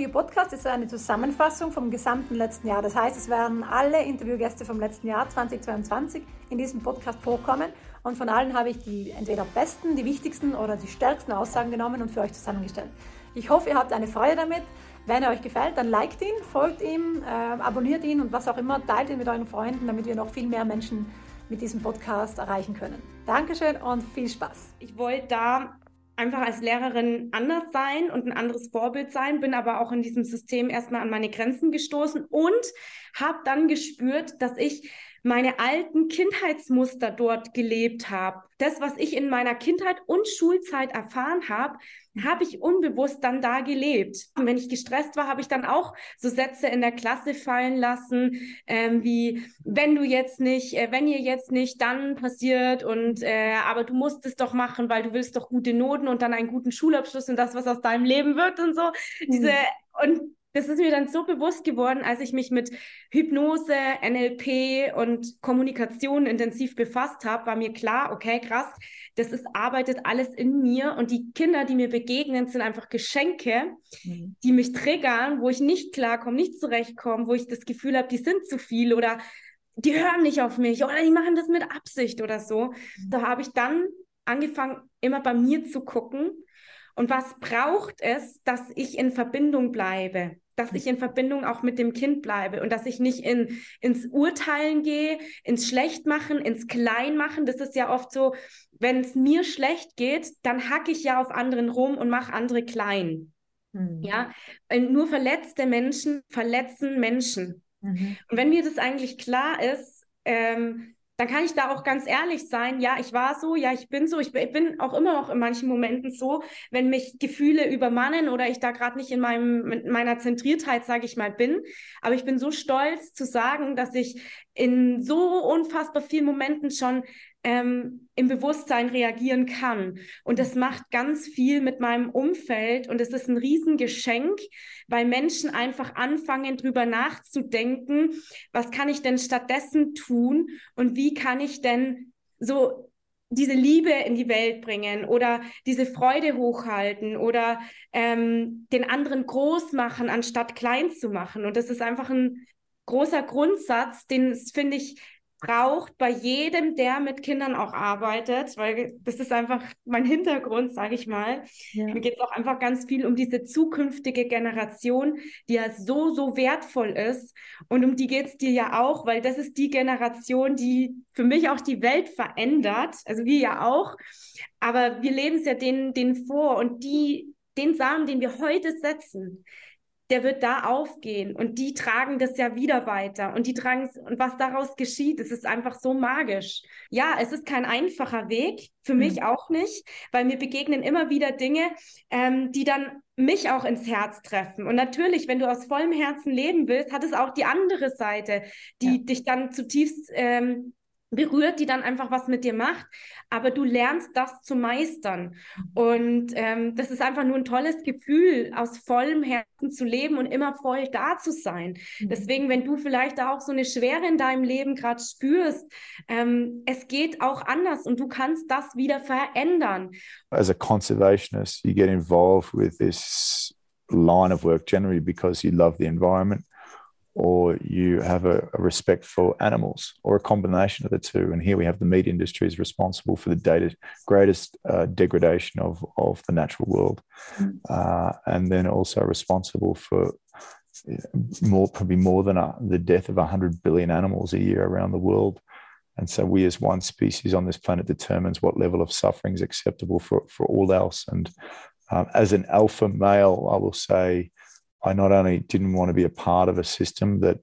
Podcast ist eine Zusammenfassung vom gesamten letzten Jahr. Das heißt, es werden alle Interviewgäste vom letzten Jahr 2022 in diesem Podcast vorkommen. Und von allen habe ich die entweder besten, die wichtigsten oder die stärksten Aussagen genommen und für euch zusammengestellt. Ich hoffe, ihr habt eine Freude damit. Wenn er euch gefällt, dann liked ihn, folgt ihm, abonniert ihn und was auch immer, teilt ihn mit euren Freunden, damit wir noch viel mehr Menschen mit diesem Podcast erreichen können. Dankeschön und viel Spaß. Ich wollte da einfach als Lehrerin anders sein und ein anderes Vorbild sein, bin aber auch in diesem System erstmal an meine Grenzen gestoßen und habe dann gespürt, dass ich meine alten Kindheitsmuster dort gelebt habe. Das, was ich in meiner Kindheit und Schulzeit erfahren habe, habe ich unbewusst dann da gelebt. Und wenn ich gestresst war, habe ich dann auch so Sätze in der Klasse fallen lassen, wie, wenn ihr jetzt nicht, dann passiert und aber du musst es doch machen, weil du willst doch gute Noten und dann einen guten Schulabschluss und das, was aus deinem Leben wird und so. Und das ist mir dann so bewusst geworden, als ich mich mit Hypnose, NLP und Kommunikation intensiv befasst habe, war mir klar, okay, krass, arbeitet alles in mir und die Kinder, die mir begegnen, sind einfach Geschenke, die mich triggern, wo ich nicht klarkomme, nicht zurechtkomme, wo ich das Gefühl habe, die sind zu viel oder die hören nicht auf mich oder die machen das mit Absicht oder so. Da habe ich dann angefangen, immer bei mir zu gucken. Und was braucht es, dass ich in Verbindung bleibe, dass ich in Verbindung auch mit dem Kind bleibe und dass ich nicht ins Urteilen gehe, ins Schlechtmachen, ins Kleinmachen. Das ist ja oft so, wenn es mir schlecht geht, dann hacke ich ja auf anderen rum und mache andere klein. Ja, nur verletzte Menschen verletzen Menschen. Und wenn mir das eigentlich klar ist, dann kann ich da auch ganz ehrlich sein, ja, ich war so, ja, ich bin so, ich bin auch immer noch in manchen Momenten so, wenn mich Gefühle übermannen oder ich da gerade nicht in meiner Zentriertheit, sage ich mal, bin. Aber ich bin so stolz zu sagen, dass ich in so unfassbar vielen Momenten schon im Bewusstsein reagieren kann. Und das macht ganz viel mit meinem Umfeld und es ist ein Riesengeschenk, weil Menschen einfach anfangen, drüber nachzudenken, was kann ich denn stattdessen tun und wie kann ich denn so diese Liebe in die Welt bringen oder diese Freude hochhalten oder den anderen groß machen, anstatt klein zu machen. Und das ist einfach ein großer Grundsatz, den es, finde ich, braucht bei jedem, der mit Kindern auch arbeitet, weil das ist einfach mein Hintergrund, sage ich mal. Ja. Mir geht es auch einfach ganz viel um diese zukünftige Generation, die ja so, so wertvoll ist. Und um die geht es dir ja auch, weil das ist die Generation, die für mich auch die Welt verändert. Also wir ja auch. Aber wir leben es ja denen vor. Und den Samen, den wir heute setzen, der wird da aufgehen und die tragen das ja wieder weiter und die tragen es und was daraus geschieht, es ist einfach so magisch. Ja, es ist kein einfacher Weg, für mich auch nicht, weil mir begegnen immer wieder Dinge, die dann mich auch ins Herz treffen. Und natürlich, wenn du aus vollem Herzen leben willst, hat es auch die andere Seite, die dich dann zutiefst berührt, die dann einfach was mit dir macht, aber du lernst das zu meistern und das ist einfach nur ein tolles Gefühl, aus vollem Herzen zu leben und immer voll da zu sein. Deswegen, wenn du vielleicht da auch so eine Schwere in deinem Leben gerade spürst, es geht auch anders und du kannst das wieder verändern. As a conservationist, you get involved with this line of work generally because you love the environment, or you have a respect for animals, or a combination of the two. And here we have the meat industry is responsible for the greatest degradation of the natural world, and then also responsible for probably more than the death of 100 billion animals a year around the world. And so we as one species on this planet determines what level of suffering is acceptable for all else. And as an alpha male, I will say, I not only didn't want to be a part of a system that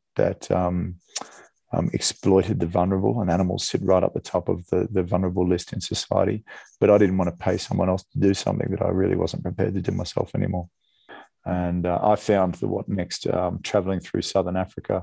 exploited the vulnerable, and animals sit right up the top of the vulnerable list in society, but I didn't want to pay someone else to do something that I really wasn't prepared to do myself anymore. And I found the what next, traveling through Southern Africa,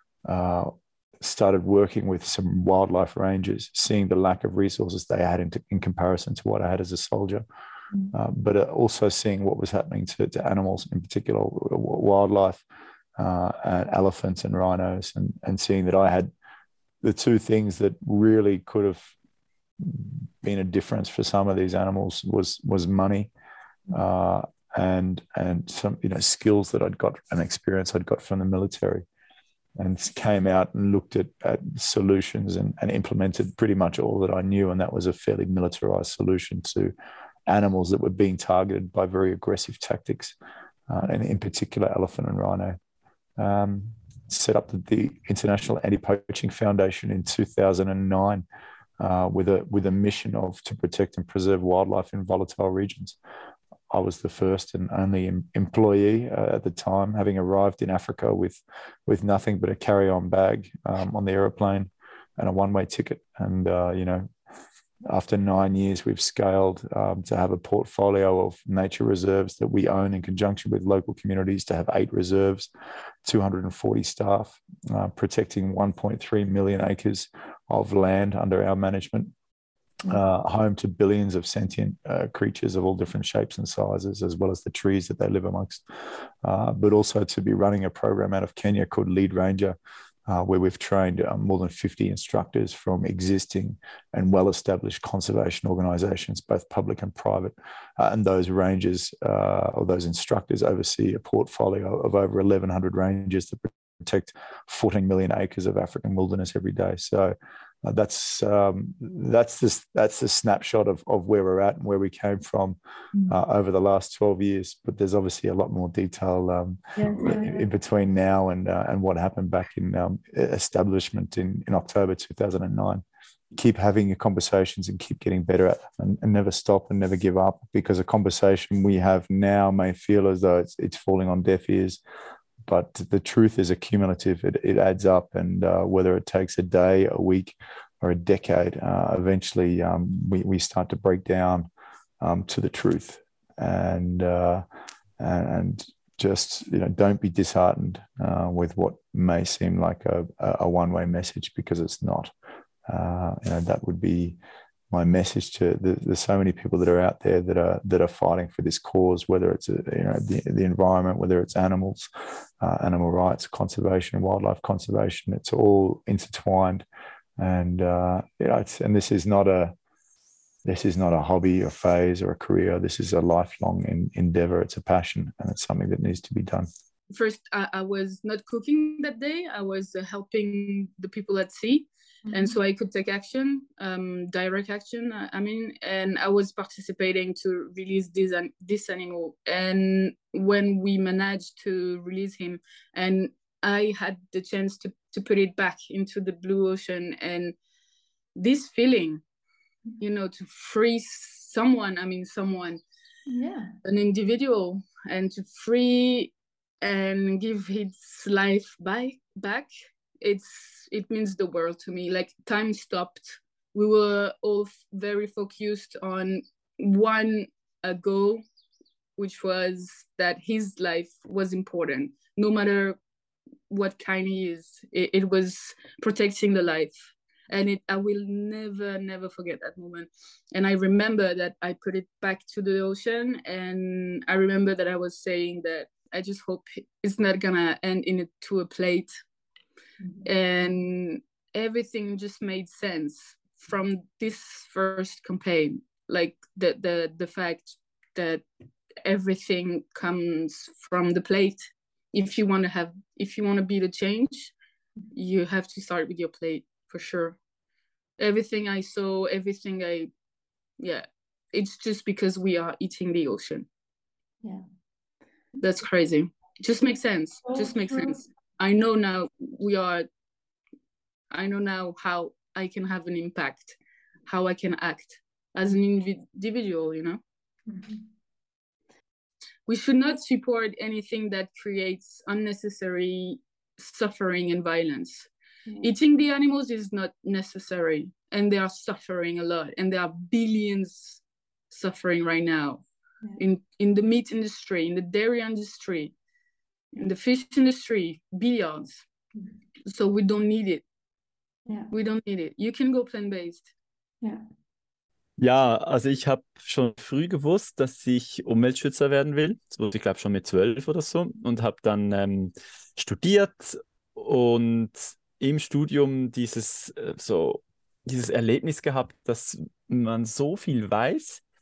started working with some wildlife rangers, seeing the lack of resources they had in comparison to what I had as a soldier. But also seeing what was happening to animals, in particular wildlife, and elephants and rhinos, and seeing that I had the two things that really could have been a difference for some of these animals was money and some skills that I'd got and experience I'd got from the military, and came out and looked at solutions and implemented pretty much all that I knew, and that was a fairly militarized solution to animals that were being targeted by very aggressive tactics, and in particular elephant and rhino. Set up the International Anti-Poaching Foundation in 2009 with a mission to protect and preserve wildlife in volatile regions. I was the first and only employee at the time, having arrived in Africa with nothing but a carry-on bag on the aeroplane and a one-way ticket. And after 9 years, we've scaled to have a portfolio of nature reserves that we own in conjunction with local communities, to have 8 reserves, 240 staff, protecting 1.3 million acres of land under our management, home to billions of sentient creatures of all different shapes and sizes, as well as the trees that they live amongst, but also to be running a program out of Kenya called Lead Ranger, where we've trained more than 50 instructors from existing and well-established conservation organizations, both public and private. And those rangers or those instructors oversee a portfolio of over 1,100 rangers that protect 14 million acres of African wilderness every day. So that's the snapshot of where we're at and where we came from over the last 12 years. But there's obviously a lot more detail in between now and what happened back in establishment in October 2009. Keep having your conversations and keep getting better at them, and never stop and never give up, because a conversation we have now may feel as though it's falling on deaf ears. But the truth is accumulative. It adds up, and whether it takes a day, a week, or a decade, eventually we start to break down to the truth. And just don't be disheartened with what may seem like a one-way message, because it's not. That would be my message to there's so many people that are out there that are fighting for this cause, whether it's the environment, whether it's animals, animal rights, conservation, wildlife conservation. It's all intertwined, and and this is not a hobby, a phase, or a career. This is a lifelong endeavor. It's a passion, and it's something that needs to be done. First, I was not cooking that day. I was helping the people at sea. And so I could take action, direct action, and I was participating to release this animal. And when we managed to release him, and I had the chance to put it back into the blue ocean, and this feeling, to free someone, an individual, and to free and give its life back, it means the world to me. Like, time stopped. We were all very focused on one goal, which was that his life was important, no matter what kind he is. It was protecting the life. And I will never forget that moment. And I remember that I put it back to the ocean, and I remember that I was saying that I just hope it's not gonna end into a plate. And everything just made sense from this first campaign, like the fact that everything comes from the plate. If you want to be the change, you have to start with your plate, for sure. Everything I saw, it's just because we are eating the ocean. Yeah, that's crazy. Just makes sense. Sense. I know now how I can have an impact, how I can act as an individual, Mm-hmm. We should not support anything that creates unnecessary suffering and violence. Mm-hmm. Eating the animals is not necessary, and they are suffering a lot, and there are billions suffering right now. Yeah. In the meat industry, in the dairy industry, in the fish industry, billions. So we don't need it. Yeah. We don't need it. You can go plant-based. Yeah. Ja, also ich habe schon früh gewusst, dass ich Umweltschützer werden will. Das wusste ich, glaube schon mit 12 oder so, und habe dann studiert und im Studium dieses Erlebnis gehabt, dass man so viel weiß,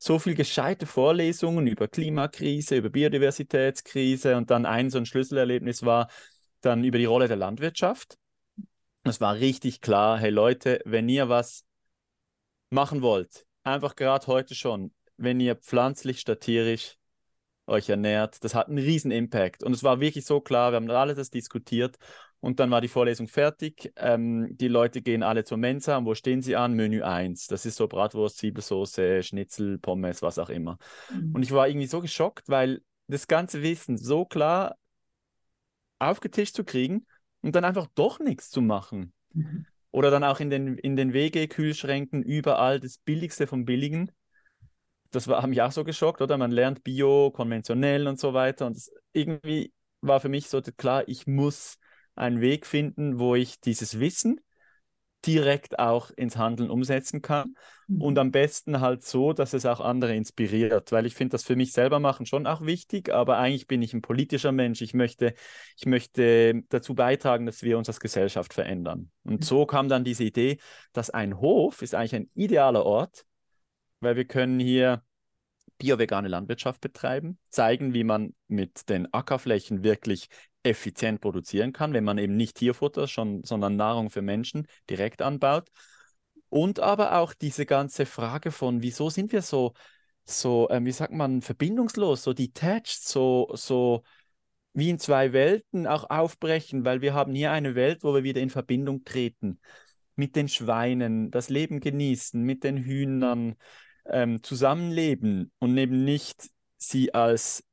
so viel gescheite Vorlesungen über Klimakrise, über Biodiversitätskrise und dann so ein Schlüsselerlebnis war dann über die Rolle der Landwirtschaft. Es war richtig klar, hey Leute, wenn ihr was machen wollt, einfach gerade heute schon, wenn ihr pflanzlich statt tierisch euch ernährt, das hat einen riesen Impact. Und es war wirklich so klar, wir haben alle das diskutiert und dann war die Vorlesung fertig. Die Leute gehen alle zur Mensa und wo stehen sie an? Menü 1. Das ist so Bratwurst, Zwiebelsauce, Schnitzel, Pommes, was auch immer. Und ich war irgendwie so geschockt, weil das ganze Wissen so klar aufgetischt zu kriegen und dann einfach doch nichts zu machen. Oder dann auch in den WG-Kühlschränken überall das Billigste vom Billigen. Das hat mich auch so geschockt, oder? Man lernt Bio, konventionell und so weiter. Und irgendwie war für mich so klar, ich muss einen Weg finden, wo ich dieses Wissen direkt auch ins Handeln umsetzen kann. Und am besten halt so, dass es auch andere inspiriert. Weil ich finde das für mich selber machen schon auch wichtig, aber eigentlich bin ich ein politischer Mensch. Ich möchte dazu beitragen, dass wir uns als Gesellschaft verändern. Und so kam dann diese Idee, dass ein Hof ist eigentlich ein idealer Ort, weil wir können hier bio-vegane Landwirtschaft betreiben, zeigen, wie man mit den Ackerflächen wirklich effizient produzieren kann, wenn man eben nicht Tierfutter, sondern Nahrung für Menschen direkt anbaut. Und aber auch diese ganze Frage von, wieso sind wir so wie sagt man, verbindungslos, so detached, so wie in zwei Welten auch aufbrechen, weil wir haben hier eine Welt, wo wir wieder in Verbindung treten mit den Schweinen, das Leben genießen, mit den Hühnern, zusammenleben und eben nicht sie als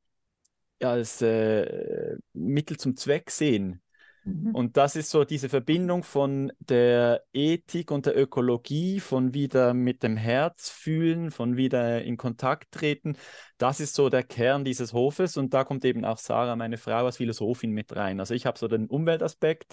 Mittel zum Zweck sehen. Und das ist so diese Verbindung von der Ethik und der Ökologie, von wieder mit dem Herz fühlen, von wieder in Kontakt treten. Das ist so der Kern dieses Hofes und da kommt eben auch Sarah, meine Frau, als Philosophin mit rein. Also ich habe so den Umweltaspekt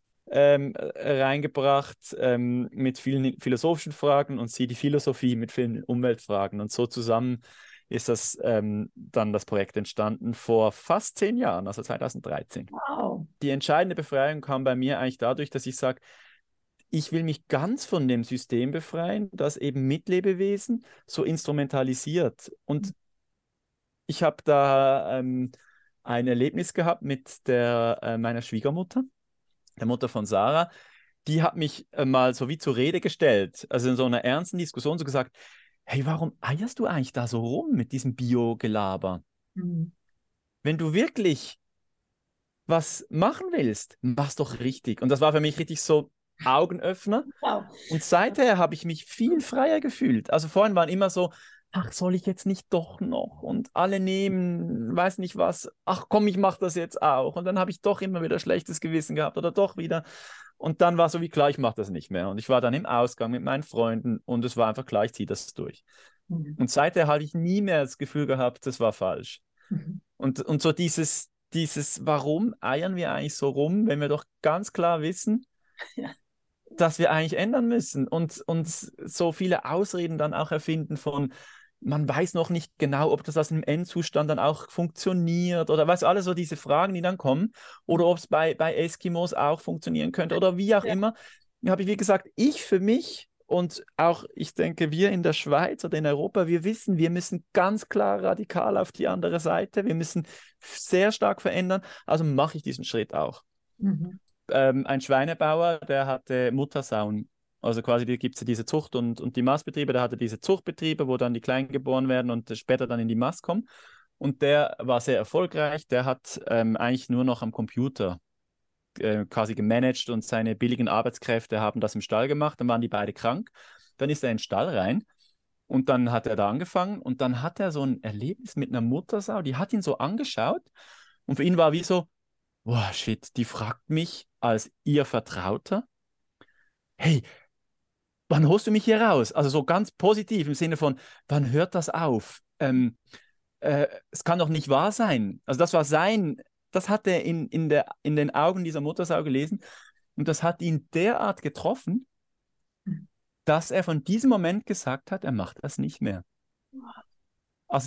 reingebracht mit vielen philosophischen Fragen und sie die Philosophie mit vielen Umweltfragen. Und so zusammen ist dann das Projekt entstanden vor fast 10 Jahren, also 2013. Wow. Die entscheidende Befreiung kam bei mir eigentlich dadurch, dass ich sage, ich will mich ganz von dem System befreien, das eben Mitlebewesen so instrumentalisiert. Und ich habe da ein Erlebnis gehabt mit meiner Schwiegermutter, der Mutter von Sarah. Die hat mich mal so wie zur Rede gestellt, also in so einer ernsten Diskussion so gesagt, hey, warum eierst du eigentlich da so rum mit diesem Bio-Gelaber? Wenn du wirklich was machen willst, mach's doch richtig. Und das war für mich richtig so Augenöffner. Wow. Und seither habe ich mich viel freier gefühlt. Also vorhin waren immer so, ach, soll ich jetzt nicht doch noch? Und alle nehmen, weiß nicht was, ach komm, ich mache das jetzt auch. Und dann habe ich doch immer wieder schlechtes Gewissen gehabt oder doch wieder. Und dann war so wie klar, ich mache das nicht mehr. Und ich war dann im Ausgang mit meinen Freunden und es war einfach klar, ich ziehe das durch. Und seither habe ich nie mehr das Gefühl gehabt, das war falsch. Und so dieses, warum eiern wir eigentlich so rum, wenn wir doch ganz klar wissen, dass wir eigentlich ändern müssen und so viele Ausreden dann auch erfinden von, man weiß noch nicht genau, ob das aus dem Endzustand dann auch funktioniert oder weißt du, alle so diese Fragen, die dann kommen oder ob es bei Eskimos auch funktionieren könnte oder wie auch immer. Da habe ich, wie gesagt, ich für mich und auch, ich denke, wir in der Schweiz oder in Europa, wir wissen, wir müssen ganz klar radikal auf die andere Seite, wir müssen sehr stark verändern, also mache ich diesen Schritt auch. Ein Schweinebauer, der hatte Muttersauen. Also quasi gibt es ja diese Zucht- und die Mastbetriebe, der hatte diese Zuchtbetriebe, wo dann die Kleinen geboren werden und später dann in die Mast kommen. Und der war sehr erfolgreich, der hat eigentlich nur noch am Computer quasi gemanagt und seine billigen Arbeitskräfte haben das im Stall gemacht, dann waren die beide krank. Dann ist er in den Stall rein und dann hat er da angefangen und dann hat er so ein Erlebnis mit einer Muttersau, die hat ihn so angeschaut und für ihn war wie so, boah, shit, die fragt mich als ihr Vertrauter, hey, wann holst du mich hier raus? Also so ganz positiv im Sinne von, wann hört das auf? Es kann doch nicht wahr sein. Also das hat er in den Augen dieser Muttersau gelesen und das hat ihn derart getroffen, dass er von diesem Moment gesagt hat, er macht das nicht mehr. Also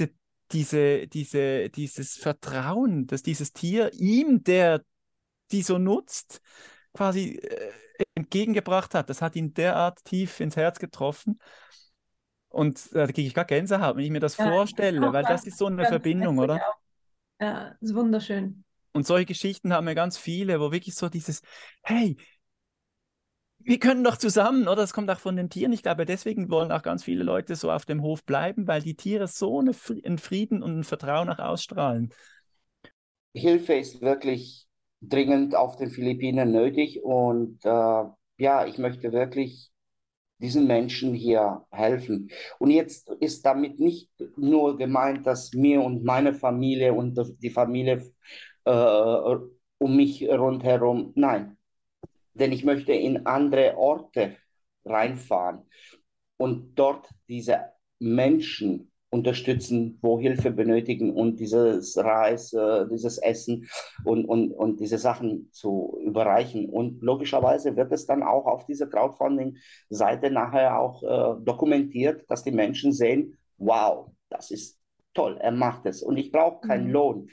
dieses Vertrauen, dass dieses Tier ihm, der die so nutzt, quasi entgegengebracht hat, das hat ihn derart tief ins Herz getroffen. Und da kriege ich gar Gänsehaut, wenn ich mir das vorstelle, weil das ist so eine Verbindung, oder? Ja, ist wunderschön. Und solche Geschichten haben wir ganz viele, wo wirklich so dieses, hey, wir können doch zusammen, oder? Das kommt auch von den Tieren. Ich glaube, deswegen wollen auch ganz viele Leute so auf dem Hof bleiben, weil die Tiere so einen Frieden und ein Vertrauen auch ausstrahlen. Hilfe ist wirklich dringend auf den Philippinen nötig und ja, ich möchte wirklich diesen Menschen hier helfen. Und jetzt ist damit nicht nur gemeint, dass mir und meine Familie und die Familie um mich rundherum, nein, denn ich möchte in andere Orte reinfahren und dort diese Menschen unterstützen, wo Hilfe benötigen und dieses Reis, dieses Essen und diese Sachen zu überreichen. Und logischerweise wird es dann auch auf dieser Crowdfunding-Seite nachher auch dokumentiert, dass die Menschen sehen, wow, das ist toll, er macht es und ich brauche keinen Lohn.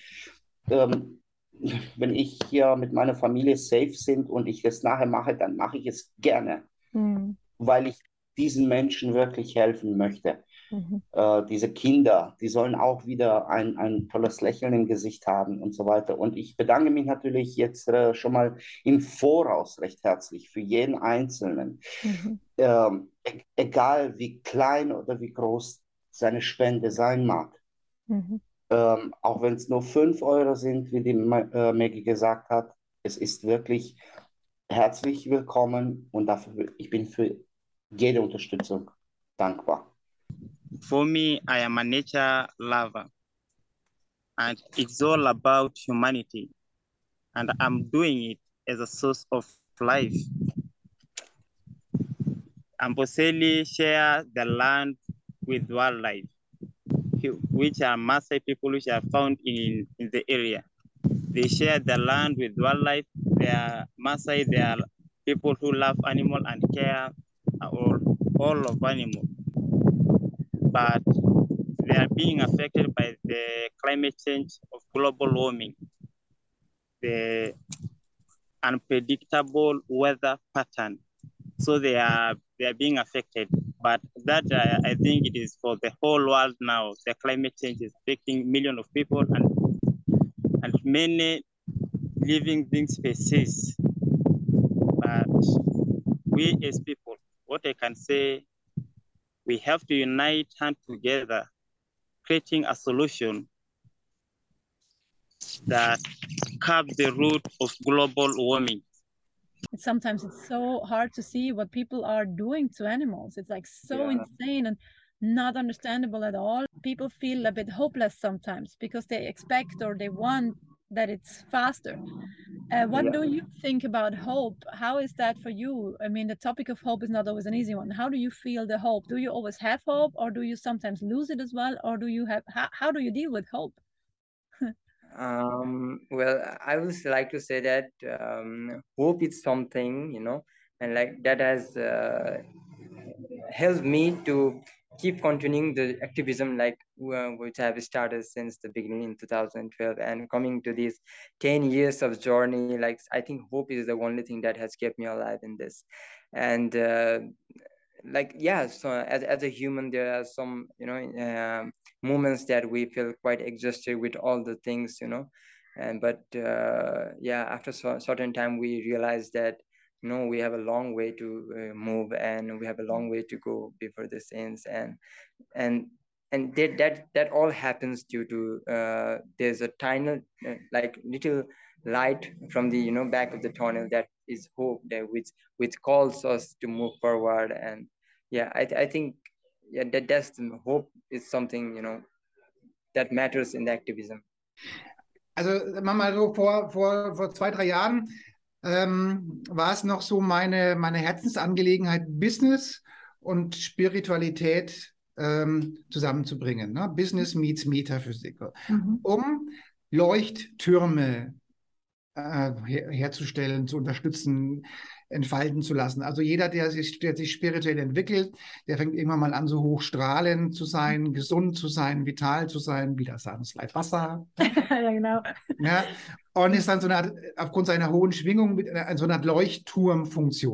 Wenn ich hier mit meiner Familie safe sind und ich das nachher mache, dann mache ich es gerne, weil ich diesen Menschen wirklich helfen möchte. Diese Kinder, die sollen auch wieder ein tolles Lächeln im Gesicht haben und so weiter. Und ich bedanke mich natürlich jetzt schon mal im Voraus recht herzlich für jeden Einzelnen. Egal wie klein oder wie groß seine Spende sein mag. Auch wenn es nur 5 Euro sind, wie die Maggie gesagt hat, es ist wirklich herzlich willkommen und dafür, ich bin für jede Unterstützung dankbar. For me, I am a nature lover, and it's all about humanity, and I'm doing it as a source of life. Amboseli share the land with wildlife, which are Maasai people which are found in the area. They share the land with wildlife. They are Maasai, they are people who love animals and care all of animals. But they are being affected by the climate change of global warming, the unpredictable weather pattern. So they are being affected. But that I think it is for the whole world now. The climate change is affecting millions of people and many living being species. But we as people, what I can say, we have to unite hand together, creating a solution that curbs the root of global warming. Sometimes it's so hard to see what people are doing to animals. It's like so insane and not understandable at all. People feel a bit hopeless sometimes because they expect or they want that it's faster. What do you think about hope? How is that for you? I mean, the topic of hope is not always an easy one. How do you feel the hope? Do you always have hope, or do you sometimes lose it as well? Or do you have, how do you deal with hope? Well, I would like to say that hope is something, and like that has helped me to keep continuing the activism, like which I have started since the beginning in 2012, and coming to these 10 years of journey. Like, I think hope is the only thing that has kept me alive in this. And so as a human, there are some moments that we feel quite exhausted with all the things, but after a certain time we realize that we have a long way to move, and we have a long way to go before this ends, and that all happens due to there's a tiny little light from the back of the tunnel, that is hope, that which calls us to move forward. And I think that's hope is something that matters in the activism. Also sagen wir mal so, vor 2-3 Jahren war es noch so meine Herzensangelegenheit, Business und Spiritualität zusammenzubringen. Ne? Business meets Metaphysik. Um Leuchttürme herzustellen, zu unterstützen, entfalten zu lassen. Also jeder, der sich spirituell entwickelt, der fängt irgendwann mal an, so hochstrahlend zu sein, gesund zu sein, vital zu sein, wie das Leid Wasser. Ja, genau. Ja, und ist dann so eine Art, aufgrund seiner hohen Schwingung mit so einer Art Leuchtturmfunktion.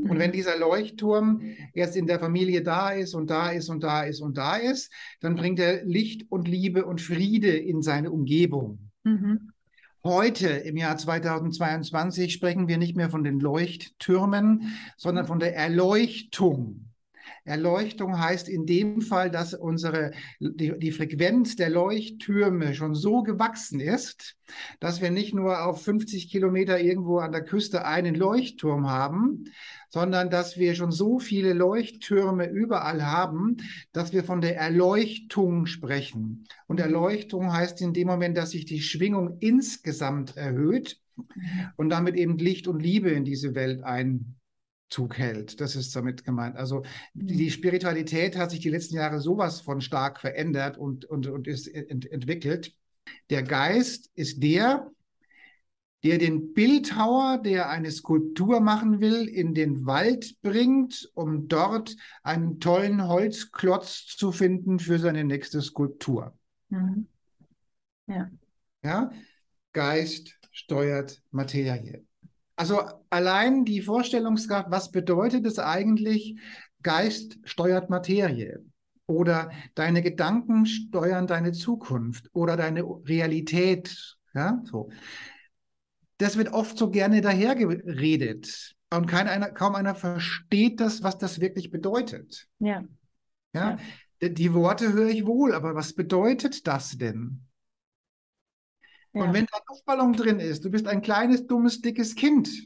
Und wenn dieser Leuchtturm jetzt in der Familie da ist und da ist und da ist und da ist, dann bringt er Licht und Liebe und Friede in seine Umgebung. Mhm. Heute, im Jahr 2022, sprechen wir nicht mehr von den Leuchttürmen, sondern von der Erleuchtung. Erleuchtung heißt in dem Fall, dass die Frequenz der Leuchttürme schon so gewachsen ist, dass wir nicht nur auf 50 Kilometer irgendwo an der Küste einen Leuchtturm haben, sondern dass wir schon so viele Leuchttürme überall haben, dass wir von der Erleuchtung sprechen. Und Erleuchtung heißt in dem Moment, dass sich die Schwingung insgesamt erhöht und damit eben Licht und Liebe in diese Welt Einzug hält. Das ist damit gemeint. Also die Spiritualität hat sich die letzten Jahre sowas von stark verändert und ist entwickelt. Der Geist ist der den Bildhauer, der eine Skulptur machen will, in den Wald bringt, um dort einen tollen Holzklotz zu finden für seine nächste Skulptur. Mhm. Ja. Ja? Geist steuert Materie. Also allein die Vorstellungskraft, was bedeutet es eigentlich, Geist steuert Materie? Oder deine Gedanken steuern deine Zukunft oder deine Realität. Ja, so. Das wird oft so gerne dahergeredet. Und kaum einer versteht das, was das wirklich bedeutet. Ja. Ja? Die Worte höre ich wohl, aber was bedeutet das denn? Ja. Und wenn da ein Luftballon drin ist, du bist ein kleines, dummes, dickes Kind,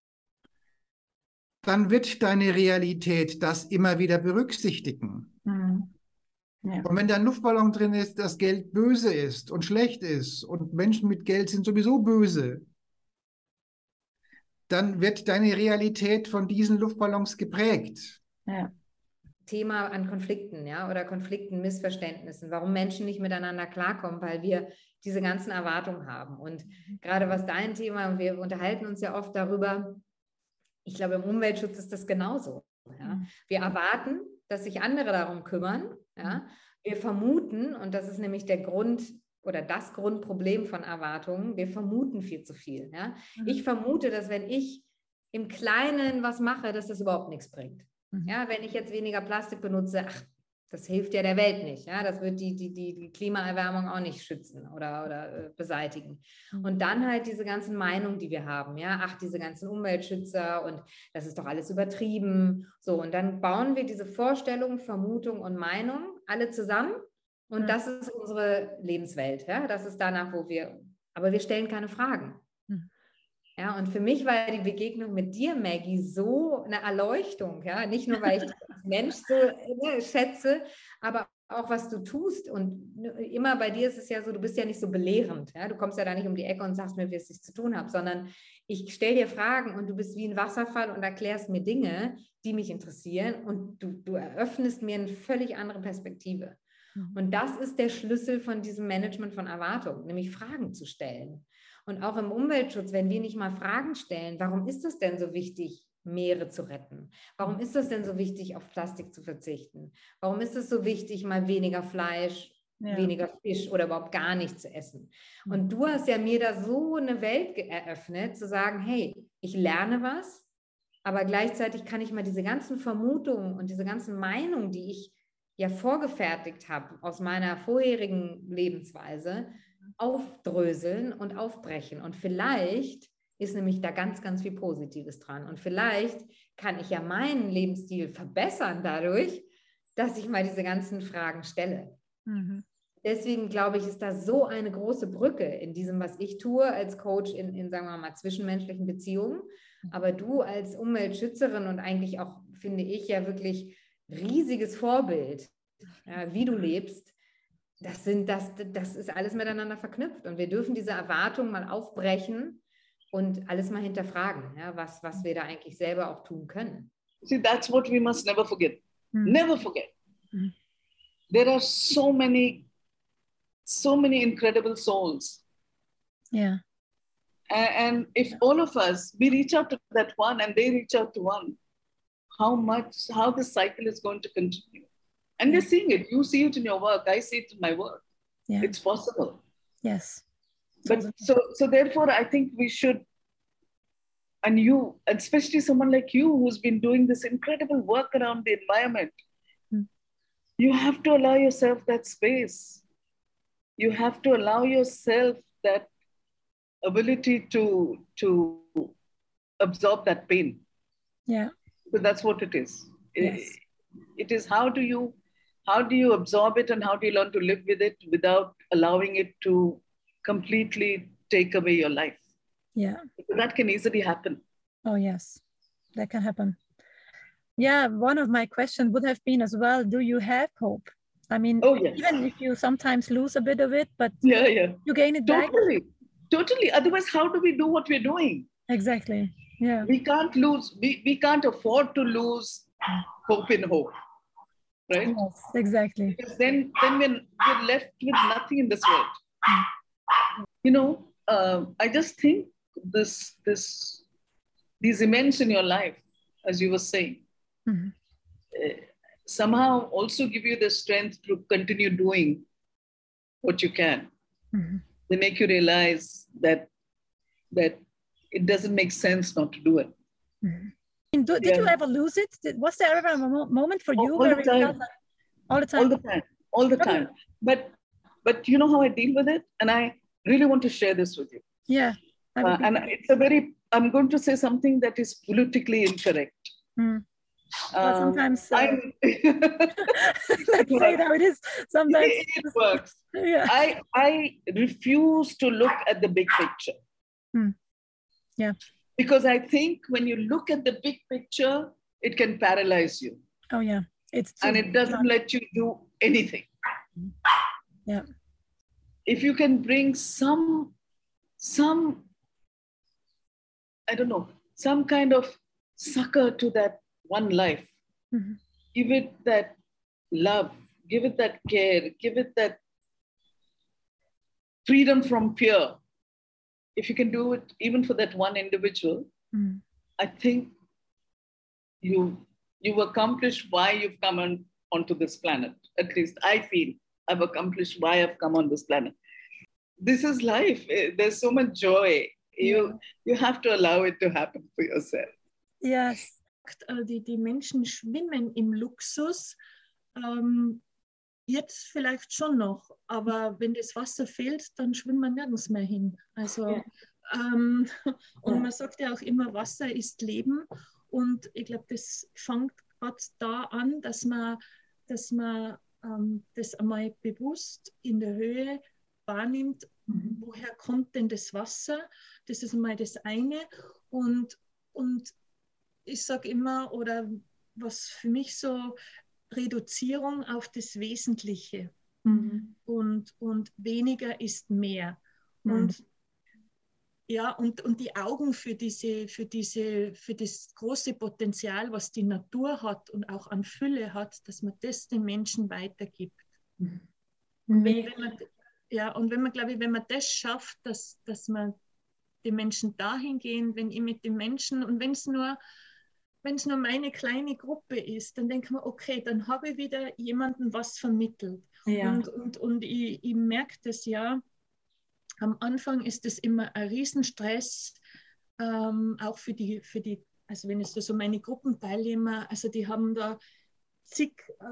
dann wird deine Realität das immer wieder berücksichtigen. Mhm. Ja. Und wenn da ein Luftballon drin ist, dass Geld böse ist und schlecht ist und Menschen mit Geld sind sowieso böse, dann wird deine Realität von diesen Luftballons geprägt. Ja. Thema an Konflikten, ja, oder Konflikten, Missverständnissen, warum Menschen nicht miteinander klarkommen, weil wir diese ganzen Erwartungen haben. Und gerade was dein Thema, und wir unterhalten uns ja oft darüber, ich glaube, im Umweltschutz ist das genauso. Ja. Wir erwarten, dass sich andere darum kümmern. Ja. Wir vermuten, und das ist nämlich der Grund oder das Grundproblem von Erwartungen, wir vermuten viel zu viel. Ja. Ich vermute, dass wenn ich im Kleinen was mache, dass das überhaupt nichts bringt. Ja, wenn ich jetzt weniger Plastik benutze, ach, das hilft ja der Welt nicht. Ja, das wird die Klimaerwärmung auch nicht schützen oder beseitigen. Und dann halt diese ganzen Meinungen, die wir haben. Ja, ach, diese ganzen Umweltschützer und das ist doch alles übertrieben. So, und dann bauen wir diese Vorstellung, Vermutung und Meinung alle zusammen. Und das ist unsere Lebenswelt. Ja, das ist danach, aber wir stellen keine Fragen. Ja, und für mich war die Begegnung mit dir, Maggie, so eine Erleuchtung. Ja? Nicht nur, weil ich dich als Mensch so schätze, aber auch, was du tust. Und immer bei dir ist es ja so, du bist ja nicht so belehrend. Ja? Du kommst ja da nicht um die Ecke und sagst mir, wie es sich zu tun hat, sondern ich stelle dir Fragen und du bist wie ein Wasserfall und erklärst mir Dinge, die mich interessieren und du eröffnest mir eine völlig andere Perspektive. Und das ist der Schlüssel von diesem Management von Erwartungen, nämlich Fragen zu stellen. Und auch im Umweltschutz, wenn wir nicht mal Fragen stellen, warum ist es denn so wichtig, Meere zu retten? Warum ist es denn so wichtig, auf Plastik zu verzichten? Warum ist es so wichtig, mal weniger Fleisch, weniger Fisch oder überhaupt gar nicht zu essen? Und du hast ja mir da so eine Welt eröffnet, zu sagen, hey, ich lerne was, aber gleichzeitig kann ich mal diese ganzen Vermutungen und diese ganzen Meinungen, die ich ja vorgefertigt habe aus meiner vorherigen Lebensweise, aufdröseln und aufbrechen. Und vielleicht ist nämlich da ganz, ganz viel Positives dran. Und vielleicht kann ich ja meinen Lebensstil verbessern dadurch, dass ich mal diese ganzen Fragen stelle. Deswegen glaube ich, ist da so eine große Brücke in diesem, was ich tue als Coach in sagen wir mal, zwischenmenschlichen Beziehungen. Aber du als Umweltschützerin und eigentlich auch, finde ich, ja wirklich riesiges Vorbild, ja, wie du lebst, das ist alles miteinander verknüpft. Und wir dürfen diese Erwartungen mal aufbrechen und alles mal hinterfragen, ja, was wir da eigentlich selber auch tun können. See, that's what we must never forget. Never forget. There are so many incredible souls. Yeah. And if all of us, we reach out to that one and they reach out to one, how the cycle is going to continue. And we're seeing it. You see it in your work. I see it in my work. Yeah. It's possible. Yes. But so therefore, I think we should And you, especially someone like you who's been doing this incredible work around the environment, you have to allow yourself that space. You have to allow yourself that ability to absorb that pain. Yeah. So that's what it is. Yes. It is how do you absorb it and how do you learn to live with it without allowing it to completely take away your life? Yeah. Because that can easily happen. Oh, yes, that can happen. Yeah, one of my questions would have been as well, do you have hope? I mean, Oh, yes. even if you sometimes lose a bit of it, but Yeah. you gain it back. Totally. Otherwise, how do we do what we're doing? Exactly. Yeah. We can't lose, we can't afford to lose hope in hope, right? Yes, exactly. Because then we're left with nothing in this world. You know, I just think these events in your life, as you were saying, somehow also give you the strength to continue doing what you can. They make you realize that it doesn't make sense not to do it. Did you ever lose it? Was there ever a moment for you all the time? All the time? All the time. But you know how I deal with it? And I really want to share this with you. Yeah. And it's I'm going to say something that is politically incorrect. Well, sometimes, let's say how it is. Sometimes it works. Yeah. I refuse to look at the big picture. Yeah. Because I think when you look at the big picture, it can paralyze you. Oh, yeah. And it doesn't let you do anything. Yeah. If you can bring some, I don't know, some kind of succor to that one life, give it that love, give it that care, give it that freedom from fear. If you can do it even for that one individual, I think you've accomplished why you've come onto this planet. At least I feel I've accomplished why I've come on this planet. This is life. There's so much joy. You have to allow it to happen for yourself. Yes. Die Menschen schwimmen im Luxus. Jetzt vielleicht schon noch, aber wenn das Wasser fehlt, dann schwimmen wir nirgends mehr hin. Also, und man sagt ja auch immer, Wasser ist Leben. Und ich glaube, das fängt gerade da an, dass man das einmal bewusst in der Höhe wahrnimmt, woher kommt denn das Wasser? Das ist einmal das eine. Und ich sage immer, oder was für mich so Reduzierung auf das Wesentliche und weniger ist mehr. Und ja, und die Augen für das große Potenzial, was die Natur hat und auch an Fülle hat, dass man das den Menschen weitergibt. Und wenn man, glaube ich, wenn man das schafft, dass man die Menschen dahin gehen, wenn ich mit den Menschen, und wenn es nur meine kleine Gruppe ist, dann denke ich mir, okay, dann habe ich wieder jemandem was vermittelt. Ja. Und ich merke das ja, am Anfang ist das immer ein Riesenstress, auch für die, also wenn es so meine Gruppenteilnehmer, also die haben da zig,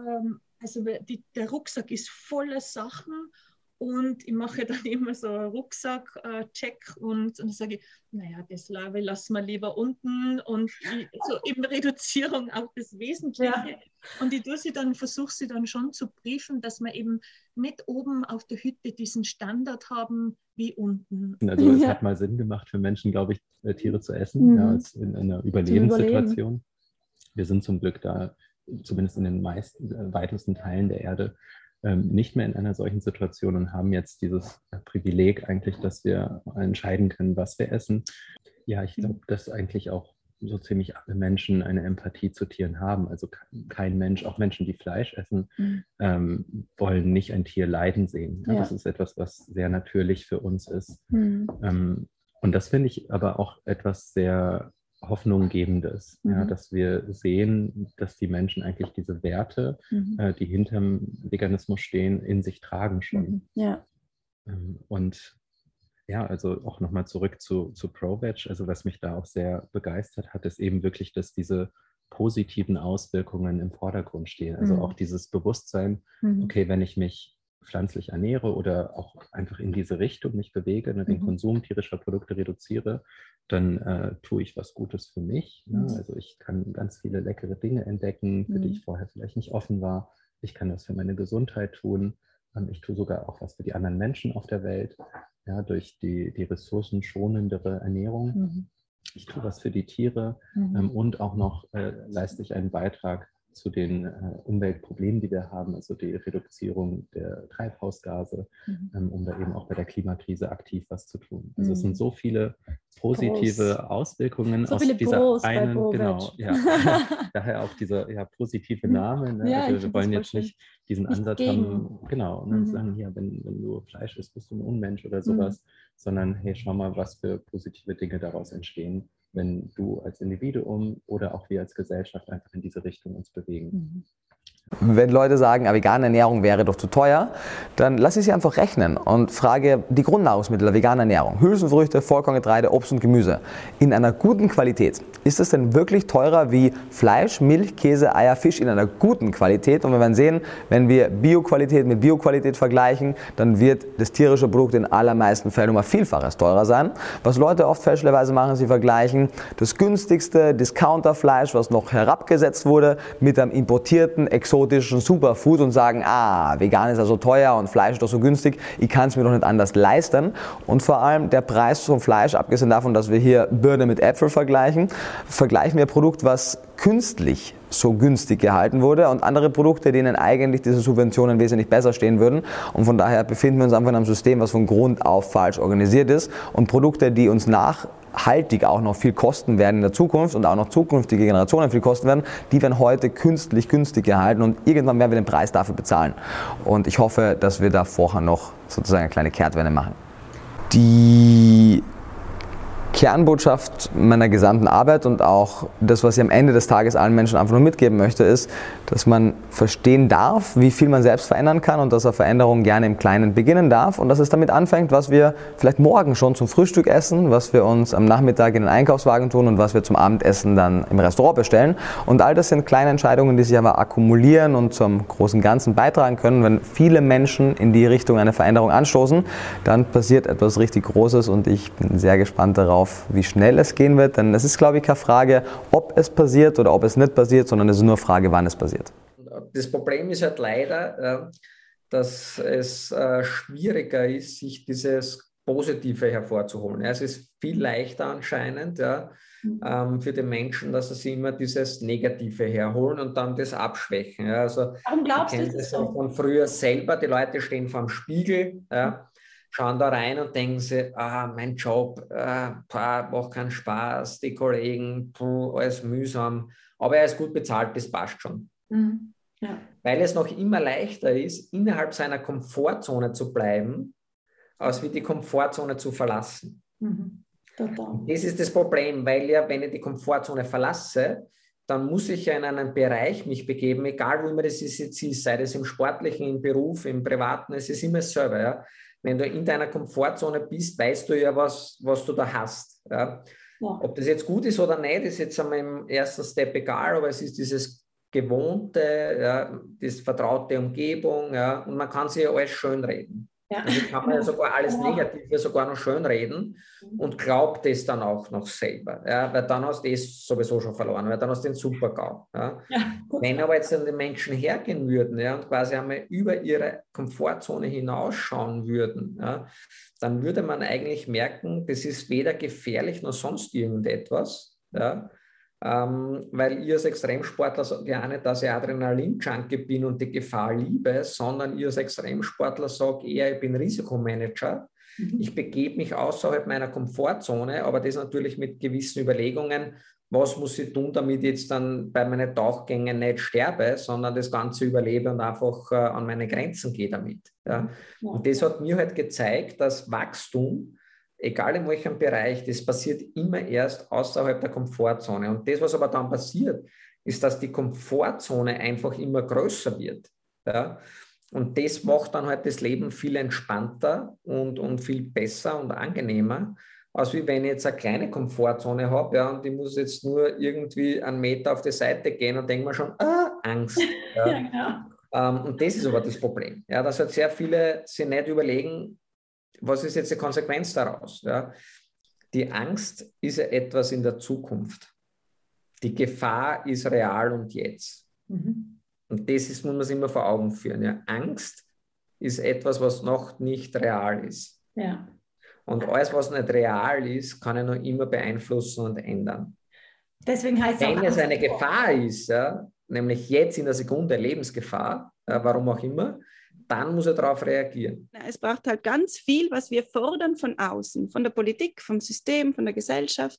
der Rucksack ist voller Sachen. Und ich mache dann immer so einen Rucksack-Check und dann sage ich, naja, das lassen wir lieber unten und so eben Reduzierung auf das Wesentliche. Ja. Und ich versuche sie dann schon zu briefen, dass wir eben nicht oben auf der Hütte diesen Standard haben wie unten. Also es hat mal Sinn gemacht für Menschen, glaube ich, Tiere zu essen, als in einer Überlebenssituation. Wir sind zum Glück da, zumindest in den weitesten Teilen der Erde, nicht mehr in einer solchen Situation und haben jetzt dieses Privileg eigentlich, dass wir entscheiden können, was wir essen. Ja, ich glaube, dass eigentlich auch so ziemlich alle Menschen eine Empathie zu Tieren haben. Also kein Mensch, auch Menschen, die Fleisch essen, wollen nicht ein Tier leiden sehen. Ja, das ist etwas, was sehr natürlich für uns ist. Und das finde ich aber auch etwas sehr Hoffnunggebendes, dass wir sehen, dass die Menschen eigentlich diese Werte, die hinterm Veganismus stehen, in sich tragen schon. Und Ja, also auch nochmal zurück zu ProVeg. Also was mich da auch sehr begeistert hat, ist eben wirklich, dass diese positiven Auswirkungen im Vordergrund stehen. Also auch dieses Bewusstsein, okay, wenn ich mich pflanzlich ernähre oder auch einfach in diese Richtung mich bewege, den Konsum tierischer Produkte reduziere, dann tue ich was Gutes für mich. Ne? Also ich kann ganz viele leckere Dinge entdecken, für die ich vorher vielleicht nicht offen war. Ich kann das für meine Gesundheit tun. Ich tue sogar auch was für die anderen Menschen auf der Welt, ja, durch die ressourcenschonendere Ernährung. Ich tue was für die Tiere und auch noch leiste ich einen Beitrag zu den Umweltproblemen, die wir haben, also die Reduzierung der Treibhausgase, um da eben auch bei der Klimakrise aktiv was zu tun. Also es sind so viele positive Auswirkungen so aus viele dieser Pros bei einen, ProVeg. genau, ja, daher auch dieser positive Name. Ne? Ja, Also wir wollen jetzt schön. nicht diesen Nicht Ansatz gegen. haben, genau, ne? Sagen, ja, wenn du Fleisch isst, bist du ein Unmensch oder sowas, sondern hey, schau mal, was für positive Dinge daraus entstehen, wenn du als Individuum oder auch wir als Gesellschaft einfach in diese Richtung uns bewegen. Wenn Leute sagen, vegane Ernährung wäre doch zu teuer, dann lasse ich sie einfach rechnen und frage die Grundnahrungsmittel der veganen Ernährung, Hülsenfrüchte, Vollkorngetreide, Obst und Gemüse, in einer guten Qualität. Ist es denn wirklich teurer wie Fleisch, Milch, Käse, Eier, Fisch in einer guten Qualität? Und wir werden sehen, wenn wir Bioqualität mit Bioqualität vergleichen, dann wird das tierische Produkt in allermeisten Fällen um ein Vielfaches teurer sein. Was Leute oft fälschlicherweise machen, sie vergleichen das günstigste Discounterfleisch, was noch herabgesetzt wurde, mit einem importierten, exotischen Superfood und sagen, vegan ist ja so teuer und Fleisch ist doch so günstig, ich kann es mir doch nicht anders leisten. Und vor allem der Preis vom Fleisch, abgesehen davon, dass wir hier Birne mit Äpfel vergleichen wir ein Produkt, was künstlich so günstig gehalten wurde und andere Produkte, denen eigentlich diese Subventionen wesentlich besser stehen würden. Und von daher befinden wir uns einfach in einem System, was von Grund auf falsch organisiert ist und Produkte, die uns nachhaltig auch noch viel kosten werden in der Zukunft und auch noch zukünftige Generationen viel kosten werden, die werden heute künstlich günstig gehalten und irgendwann werden wir den Preis dafür bezahlen. Und ich hoffe, dass wir da vorher noch sozusagen eine kleine Kehrtwende machen. Die Kernbotschaft meiner gesamten Arbeit und auch das, was ich am Ende des Tages allen Menschen einfach nur mitgeben möchte, ist, dass man verstehen darf, wie viel man selbst verändern kann und dass Veränderung gerne im Kleinen beginnen darf und dass es damit anfängt, was wir vielleicht morgen schon zum Frühstück essen, was wir uns am Nachmittag in den Einkaufswagen tun und was wir zum Abendessen dann im Restaurant bestellen. Und all das sind kleine Entscheidungen, die sich aber akkumulieren und zum großen Ganzen beitragen können. Wenn viele Menschen in die Richtung eine Veränderung anstoßen, dann passiert etwas richtig Großes und ich bin sehr gespannt darauf, wie schnell es gehen wird, denn es ist, glaube ich, keine Frage, ob es passiert oder ob es nicht passiert, sondern es ist nur eine Frage, wann es passiert. Das Problem ist halt leider, dass es schwieriger ist, sich dieses Positive hervorzuholen. Es ist viel leichter anscheinend für den Menschen, dass sie immer dieses Negative herholen und dann das abschwächen. Also, warum glaubst du, das ist so? von früher selber, die Leute stehen vor dem Spiegel, schauen da rein und denken sich, mein Job, macht keinen Spaß, die Kollegen, alles mühsam, aber er ist gut bezahlt, das passt schon. Ja. Weil es noch immer leichter ist, innerhalb seiner Komfortzone zu bleiben, als wie die Komfortzone zu verlassen. Total. Das ist das Problem, weil wenn ich die Komfortzone verlasse, dann muss ich ja in einen Bereich mich begeben, egal wo immer das jetzt ist, sei das im Sportlichen, im Beruf, im Privaten, es ist immer dasselbe. Ja? Wenn du in deiner Komfortzone bist, weißt du ja, was du da hast. Ja? Ja. Ob das jetzt gut ist oder nicht, ist jetzt einmal im ersten Step egal, aber es ist dieses Gewohnte, das vertraute Umgebung, und man kann sich ja alles schönreden. Ja. Also kann man ja sogar alles Negative sogar noch schönreden und glaubt das dann auch noch selber, weil dann hast du das sowieso schon verloren, weil dann hast du den Super-GAU. Wenn aber jetzt dann die Menschen hergehen würden und quasi einmal über ihre Komfortzone hinausschauen würden, dann würde man eigentlich merken, das ist weder gefährlich noch sonst irgendetwas, weil ich als Extremsportler sage ja nicht, dass ich Adrenalin-Junkie bin und die Gefahr liebe, sondern ich als Extremsportler sage eher, ich bin Risikomanager. Ich begebe mich außerhalb meiner Komfortzone, aber das natürlich mit gewissen Überlegungen, was muss ich tun, damit ich jetzt dann bei meinen Tauchgängen nicht sterbe, sondern das Ganze überlebe und einfach an meine Grenzen gehe damit. Und das hat mir halt gezeigt, dass Wachstum, egal in welchem Bereich, das passiert immer erst außerhalb der Komfortzone. Und das, was aber dann passiert, ist, dass die Komfortzone einfach immer größer wird. Und das macht dann halt das Leben viel entspannter und viel besser und angenehmer, als wie wenn ich jetzt eine kleine Komfortzone habe, ja, und ich muss jetzt nur irgendwie einen Meter auf die Seite gehen und denke mir schon, Angst. Ja. Ja, genau. Und das ist aber das Problem, ja, dass halt sehr viele sich nicht überlegen, was ist jetzt die Konsequenz daraus. Ja. Die Angst ist ja etwas in der Zukunft. Die Gefahr ist real und jetzt. Mhm. Und das ist, muss man sich immer vor Augen führen. Ja. Angst ist etwas, was noch nicht real ist. Ja. Und alles, was nicht real ist, kann ich noch immer beeinflussen und ändern. Deswegen heißt es auch Wenn es Angst eine Gefahr ist, ja, nämlich jetzt in der Sekunde Lebensgefahr, warum auch immer, dann muss er darauf reagieren. Es braucht halt ganz viel, was wir fordern von außen, von der Politik, vom System, von der Gesellschaft.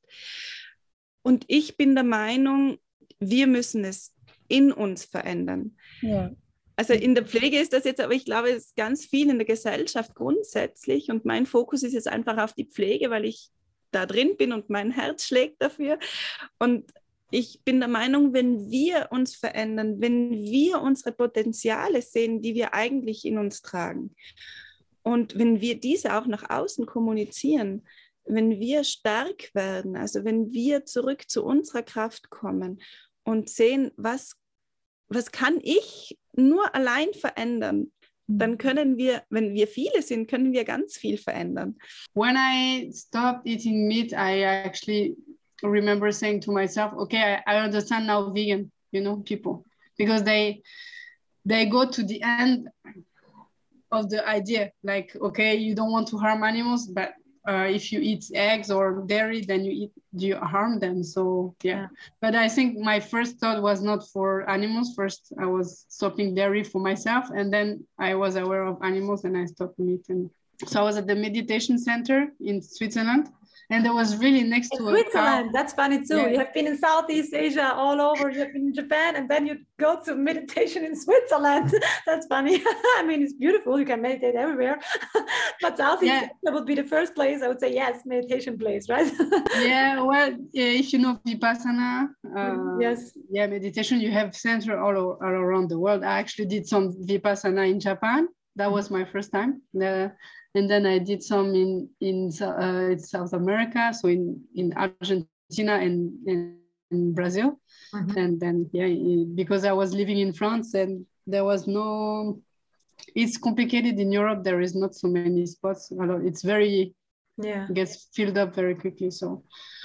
Und ich bin der Meinung, wir müssen es in uns verändern. Ja. Also in der Pflege ist das jetzt, aber ich glaube, es ist ganz viel in der Gesellschaft grundsätzlich. Und mein Fokus ist jetzt einfach auf die Pflege, weil ich da drin bin und mein Herz schlägt dafür. Und ich bin der Meinung, wenn wir uns verändern, wenn wir unsere Potenziale sehen, die wir eigentlich in uns tragen, und wenn wir diese auch nach außen kommunizieren, wenn wir stark werden, also wenn wir zurück zu unserer Kraft kommen und sehen, was kann ich nur allein verändern, dann können wir, wenn wir viele sind, können wir ganz viel verändern. When I stopped eating meat, I actually remember saying to myself, okay, I understand now vegan, people, because they go to the end of the idea, like, okay, you don't want to harm animals, but if you eat eggs or dairy, then you harm them. So yeah. But I think my first thought was not for animals. First, I was stopping dairy for myself, and then I was aware of animals and I stopped meat. And so I was at the meditation center in Switzerland, and there was really next to Switzerland. That's funny too. Yeah. You have been in Southeast Asia all over. You have been in Japan, and then you go to meditation in Switzerland. That's funny. I mean, it's beautiful. You can meditate everywhere. But Southeast Asia would be the first place I would say, yes, meditation place, right? Yeah, well, if you know Vipassana, yes, yeah, meditation, you have center all around the world. I actually did some Vipassana in Japan. That was my first time. And then I did some in South America, so in Argentina and in Brazil. Mm-hmm. And then, because I was living in France and there was no, it's complicated in Europe. There is not so many spots. It's very, gets filled up very quickly. So,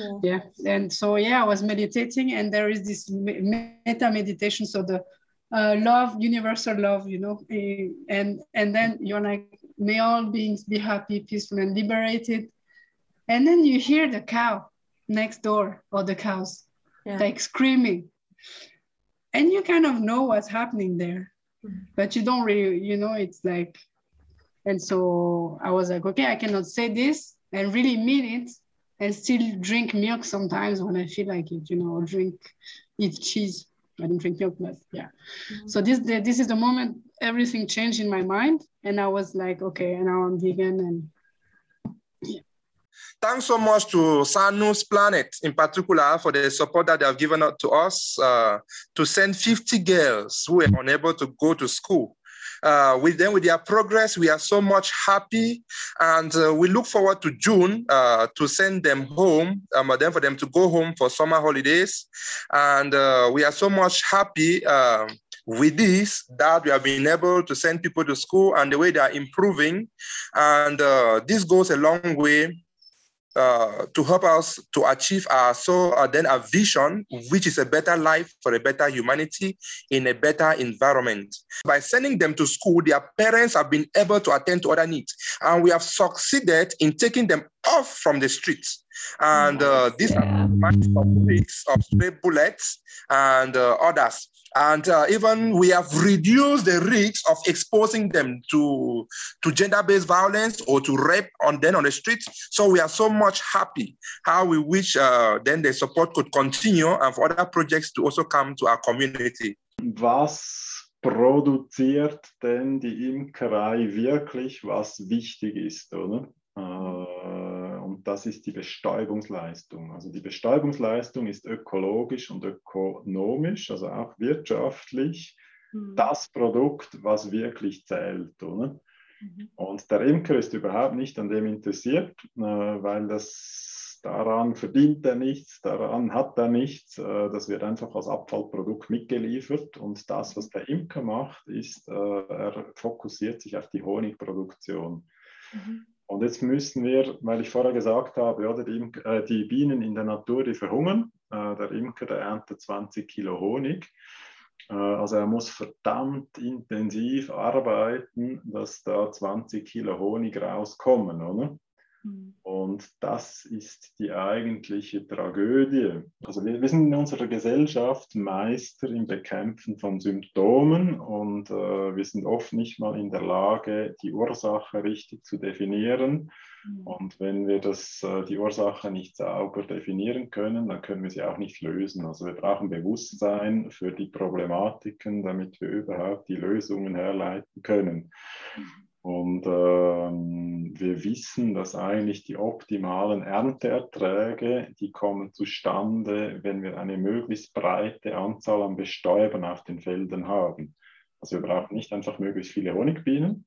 And so, I was meditating, and there is this meta meditation. So the love, universal love, and then you're like, may all beings be happy, peaceful, and liberated. And then you hear the cow next door, or the cows, like screaming. And you kind of know what's happening there, but you don't really, it's like, and so I was like, okay, I cannot say this and really mean it and still drink milk sometimes when I feel like it, or eat cheese. I don't drink milk, but So this is the moment everything changed in my mind, and I was like, okay, now I'm vegan. And thanks so much to Sanus Planet in particular for the support that they have given to us to send 50 girls who were unable to go to school. With their progress, we are so much happy, and we look forward to June to send them home, then for them to go home for summer holidays. And we are so much happy with this, that we have been able to send people to school and the way they are improving. And this goes a long way to help us to achieve our vision, which is a better life for a better humanity in a better environment. By sending them to school, their parents have been able to attend to other needs, and we have succeeded in taking them off from the streets. And these are risks of stray bullets and others. And even we have reduced the risk of exposing them to gender-based violence or to rape on the streets. So we are so much happy how we wish then the support could continue and for other projects to also come to our community. Was produziert denn die Imkerei wirklich, was wichtig ist, oder? Und das ist die Bestäubungsleistung. Also die Bestäubungsleistung ist ökologisch und ökonomisch, also auch wirtschaftlich das Produkt, was wirklich zählt, oder? Und der Imker ist überhaupt nicht an dem interessiert, weil daran verdient er nichts, daran hat er nichts. Das wird einfach als Abfallprodukt mitgeliefert. Und das, was der Imker macht, ist, er fokussiert sich auf die Honigproduktion. Und jetzt müssen wir, weil ich vorher gesagt habe, oder, die Bienen in der Natur, die verhungern. Der Imker, der erntet 20 Kilo Honig. Also er muss verdammt intensiv arbeiten, dass da 20 Kilo Honig rauskommen, oder? Und das ist die eigentliche Tragödie. Also wir sind in unserer Gesellschaft Meister im Bekämpfen von Symptomen und wir sind oft nicht mal in der Lage, die Ursache richtig zu definieren. Und wenn wir die Ursache nicht sauber definieren können, dann können wir sie auch nicht lösen. Also wir brauchen Bewusstsein für die Problematiken, damit wir überhaupt die Lösungen herleiten können. Und wir wissen, dass eigentlich die optimalen Ernteerträge, die kommen zustande, wenn wir eine möglichst breite Anzahl an Bestäubern auf den Feldern haben. Also wir brauchen nicht einfach möglichst viele Honigbienen,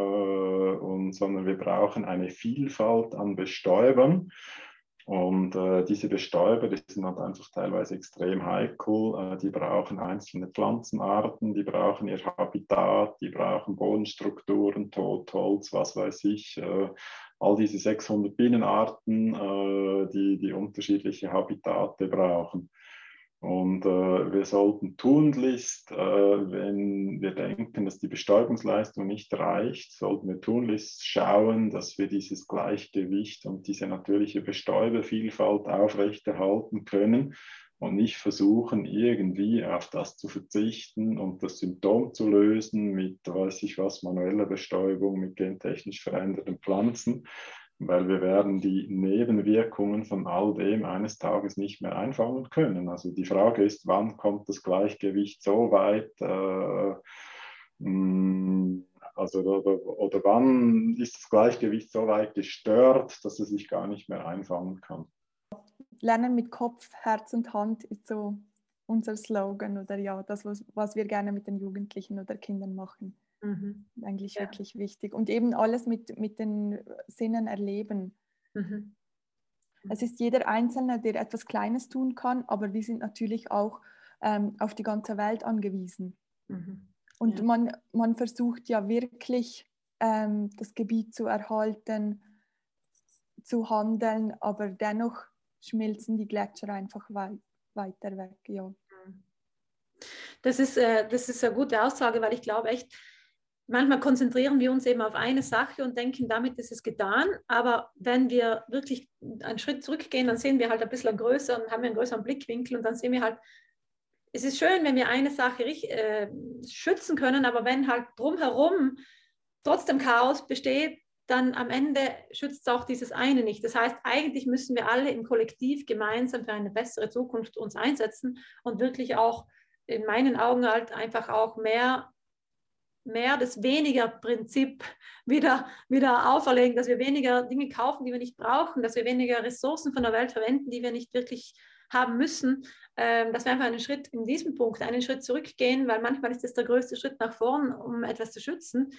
sondern wir brauchen eine Vielfalt an Bestäubern. Und diese Bestäuber, die sind halt einfach teilweise extrem heikel. Die brauchen einzelne Pflanzenarten, die brauchen ihr Habitat, die brauchen Bodenstrukturen, Totholz, was weiß ich. All diese 600 Bienenarten, die unterschiedliche Habitate brauchen. Und wir sollten tunlichst, wenn wir denken, dass die Bestäubungsleistung nicht reicht, sollten wir tunlichst schauen, dass wir dieses Gleichgewicht und diese natürliche Bestäubervielfalt aufrechterhalten können und nicht versuchen, irgendwie auf das zu verzichten und das Symptom zu lösen mit, weiß ich was, manueller Bestäubung, mit gentechnisch veränderten Pflanzen. Weil wir werden die Nebenwirkungen von all dem eines Tages nicht mehr einfangen können. Also die Frage ist, wann kommt das Gleichgewicht so weit, oder wann ist das Gleichgewicht so weit gestört, dass es sich gar nicht mehr einfangen kann. Lernen mit Kopf, Herz und Hand ist so unser Slogan oder ja, das, was wir gerne mit den Jugendlichen oder Kindern machen. Eigentlich wirklich wichtig. Und eben alles mit den Sinnen erleben. Es ist jeder Einzelne, der etwas Kleines tun kann, aber wir sind natürlich auch auf die ganze Welt angewiesen. Und man versucht ja wirklich, das Gebiet zu erhalten, zu handeln, aber dennoch schmilzen die Gletscher einfach weiter weg. Ja. Das ist eine gute Aussage, weil ich glaube echt, manchmal konzentrieren wir uns eben auf eine Sache und denken, damit ist es getan. Aber wenn wir wirklich einen Schritt zurückgehen, dann sehen wir halt ein bisschen größer und haben einen größeren Blickwinkel und dann sehen wir halt, es ist schön, wenn wir eine Sache schützen können, aber wenn halt drumherum trotzdem Chaos besteht, dann am Ende schützt es auch dieses eine nicht. Das heißt, eigentlich müssen wir alle im Kollektiv gemeinsam für eine bessere Zukunft uns einsetzen und wirklich auch in meinen Augen halt einfach auch mehr das Weniger-Prinzip wieder auferlegen, dass wir weniger Dinge kaufen, die wir nicht brauchen, dass wir weniger Ressourcen von der Welt verwenden, die wir nicht wirklich haben müssen, dass wir einfach einen Schritt in diesem Punkt, einen Schritt zurückgehen, weil manchmal ist das der größte Schritt nach vorn, um etwas zu schützen.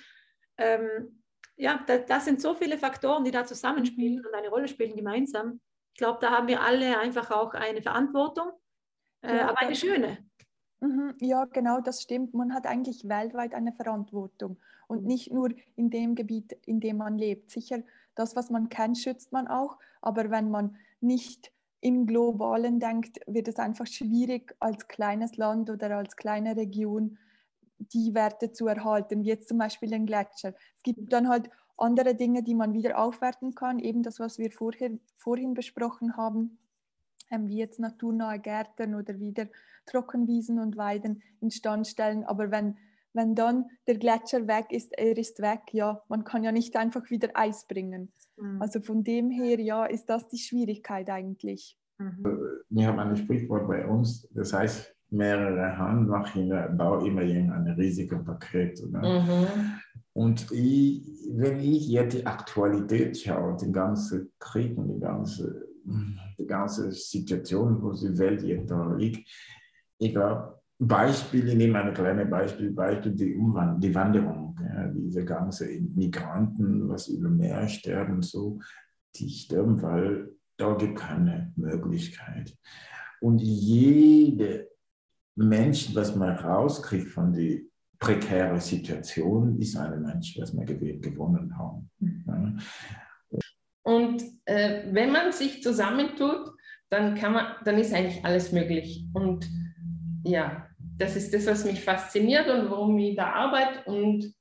Das sind so viele Faktoren, die da zusammenspielen und eine Rolle spielen gemeinsam. Ich glaube, da haben wir alle einfach auch eine Verantwortung, aber eine schöne. Ja, genau, das stimmt. Man hat eigentlich weltweit eine Verantwortung und nicht nur in dem Gebiet, in dem man lebt. Sicher, das, was man kennt, schützt man auch, aber wenn man nicht im Globalen denkt, wird es einfach schwierig, als kleines Land oder als kleine Region die Werte zu erhalten, wie jetzt zum Beispiel den Gletscher. Es gibt dann halt andere Dinge, die man wieder aufwerten kann, eben das, was wir vorhin besprochen haben, wie jetzt naturnahe Gärten oder wieder Trockenwiesen und Weiden instand stellen. Aber wenn dann der Gletscher weg ist, er ist weg, ja, man kann ja nicht einfach wieder Eis bringen. Also von dem her, ja, ist das die Schwierigkeit eigentlich. Wir haben ein Sprichwort bei uns, das heißt, mehrere Handmaschinen bauen immer ein riesiges Paket. Und wenn ich jetzt die Aktualität schaue, den ganzen Krieg und die ganze Situation, wo die Welt jetzt da liegt, ich glaube, Beispiele, ich nehme ein kleines Beispiel die Wanderung, ja, diese ganzen Migranten, was über Meer sterben, so, die sterben, weil da gibt keine Möglichkeit. Und jeder Mensch, was man rauskriegt von der prekären Situation, ist ein Mensch, was wir gewonnen haben. Ja. Und wenn man sich zusammentut, dann ist eigentlich alles möglich. Und ja, das ist das, was mich fasziniert und warum ich da arbeite und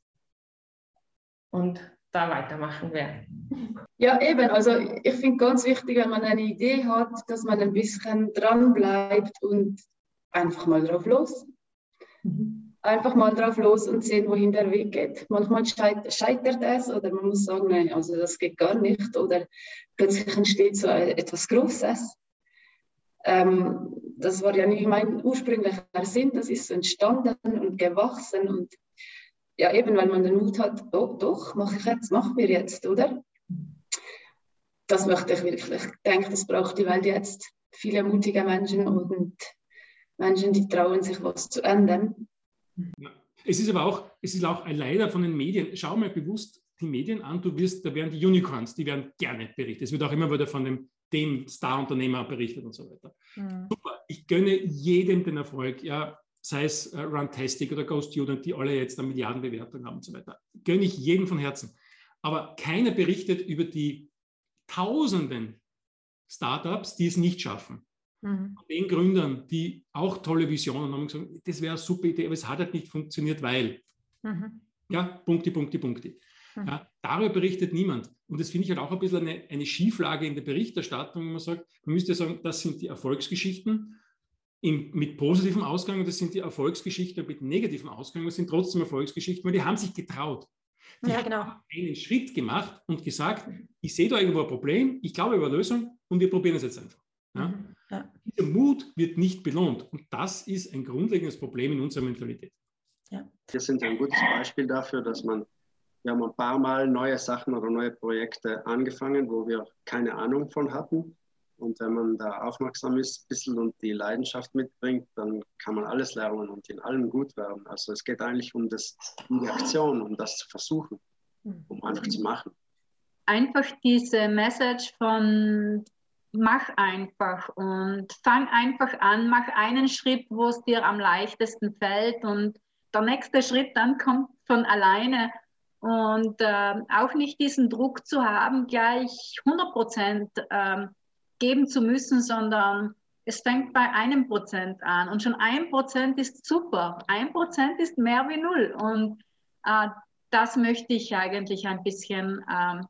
da weitermachen werde. Ja, eben. Also ich finde ganz wichtig, wenn man eine Idee hat, dass man ein bisschen dran bleibt und einfach mal drauf los. Einfach mal drauf los und sehen, wohin der Weg geht. Manchmal scheitert es oder man muss sagen, nein, also das geht gar nicht. Oder plötzlich entsteht so etwas Großes. Das war ja nicht mein ursprünglicher Sinn, das ist so entstanden und gewachsen. Und ja, eben, weil man den Mut hat, oh doch, machen wir jetzt, oder? Das möchte ich wirklich. Ich denke, das braucht die Welt jetzt. Viele mutige Menschen und Menschen, die trauen sich, was zu ändern. Ja. Es ist auch leider von den Medien, schau mal bewusst die Medien an, da werden die Unicorns, die werden gerne berichtet. Es wird auch immer wieder von dem Star-Unternehmer berichtet und so weiter. Super, ich gönne jedem den Erfolg, ja, sei es Runtastic oder GoStudent, die alle jetzt eine Milliardenbewertung haben und so weiter. Gönne ich jedem von Herzen. Aber keiner berichtet über die Tausenden Startups, die es nicht schaffen. Von den Gründern, die auch tolle Visionen haben, gesagt, das wäre eine super Idee, aber es hat halt nicht funktioniert, weil. Ja, Punkte. Ja, darüber berichtet niemand. Und das finde ich halt auch ein bisschen eine Schieflage in der Berichterstattung, wenn man sagt, man müsste sagen, das sind die Erfolgsgeschichten mit positivem Ausgang und das sind die Erfolgsgeschichten mit negativem Ausgang, das sind trotzdem Erfolgsgeschichten, weil die haben sich getraut. Die haben einen Schritt gemacht und gesagt, ich sehe da irgendwo ein Problem, ich glaube über eine Lösung und wir probieren es jetzt einfach. Ja? Dieser Mut wird nicht belohnt und das ist ein grundlegendes Problem in unserer Mentalität. Wir sind ein gutes Beispiel dafür, dass wir haben ein paar Mal neue Sachen oder neue Projekte angefangen, wo wir keine Ahnung von hatten. Und wenn man da aufmerksam ist, ein bisschen und die Leidenschaft mitbringt, dann kann man alles lernen und in allem gut werden. Also es geht eigentlich um die Aktion, um das zu versuchen, um einfach zu machen. Einfach diese Message von mach einfach und fang einfach an, mach einen Schritt, wo es dir am leichtesten fällt und der nächste Schritt dann kommt von alleine. Und auch nicht diesen Druck zu haben, gleich 100% geben zu müssen, sondern es fängt bei 1% an. Und schon 1% ist super. 1% ist mehr wie 0. Und das möchte ich eigentlich ein bisschen,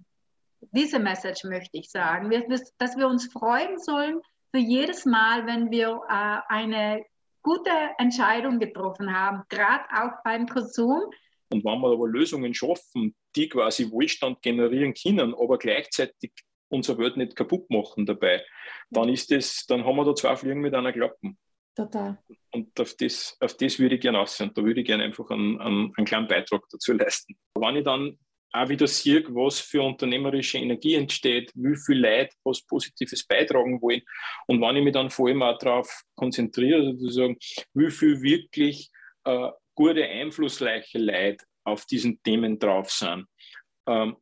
diese Message möchte ich sagen, dass wir uns freuen sollen für jedes Mal, wenn wir eine gute Entscheidung getroffen haben, gerade auch beim Konsum. Und wenn wir aber Lösungen schaffen, die quasi Wohlstand generieren können, aber gleichzeitig unsere Welt nicht kaputt machen dabei, dann haben wir da zwei Fliegen mit einer Klappe. Total. Und auf das würde ich gerne aussehen. Da würde ich gerne einfach einen kleinen Beitrag dazu leisten. Wenn ich dann auch wieder sehe, was für unternehmerische Energie entsteht, wie viele Leute was Positives beitragen wollen und wenn ich mich dann vor allem auch darauf konzentriere, sozusagen, wie viel wirklich gute, einflussreiche Leute auf diesen Themen drauf sind, dann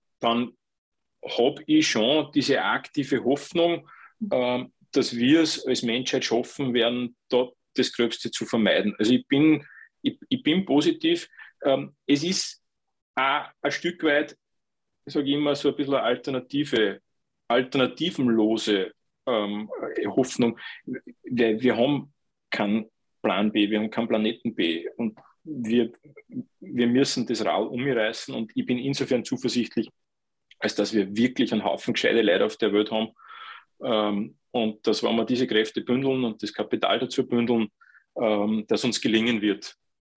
habe ich schon diese aktive Hoffnung, dass wir es als Menschheit schaffen werden, dort das Gröbste zu vermeiden. Also ich bin positiv. Es ist auch ein Stück weit, sage ich immer, so ein bisschen eine alternativenlose Hoffnung. Wir haben keinen Plan B, wir haben keinen Planeten B und wir müssen das Rad umreißen und ich bin insofern zuversichtlich, als dass wir wirklich einen Haufen gescheite Leute auf der Welt haben und dass, wenn wir diese Kräfte bündeln und das Kapital dazu bündeln, dass uns gelingen wird,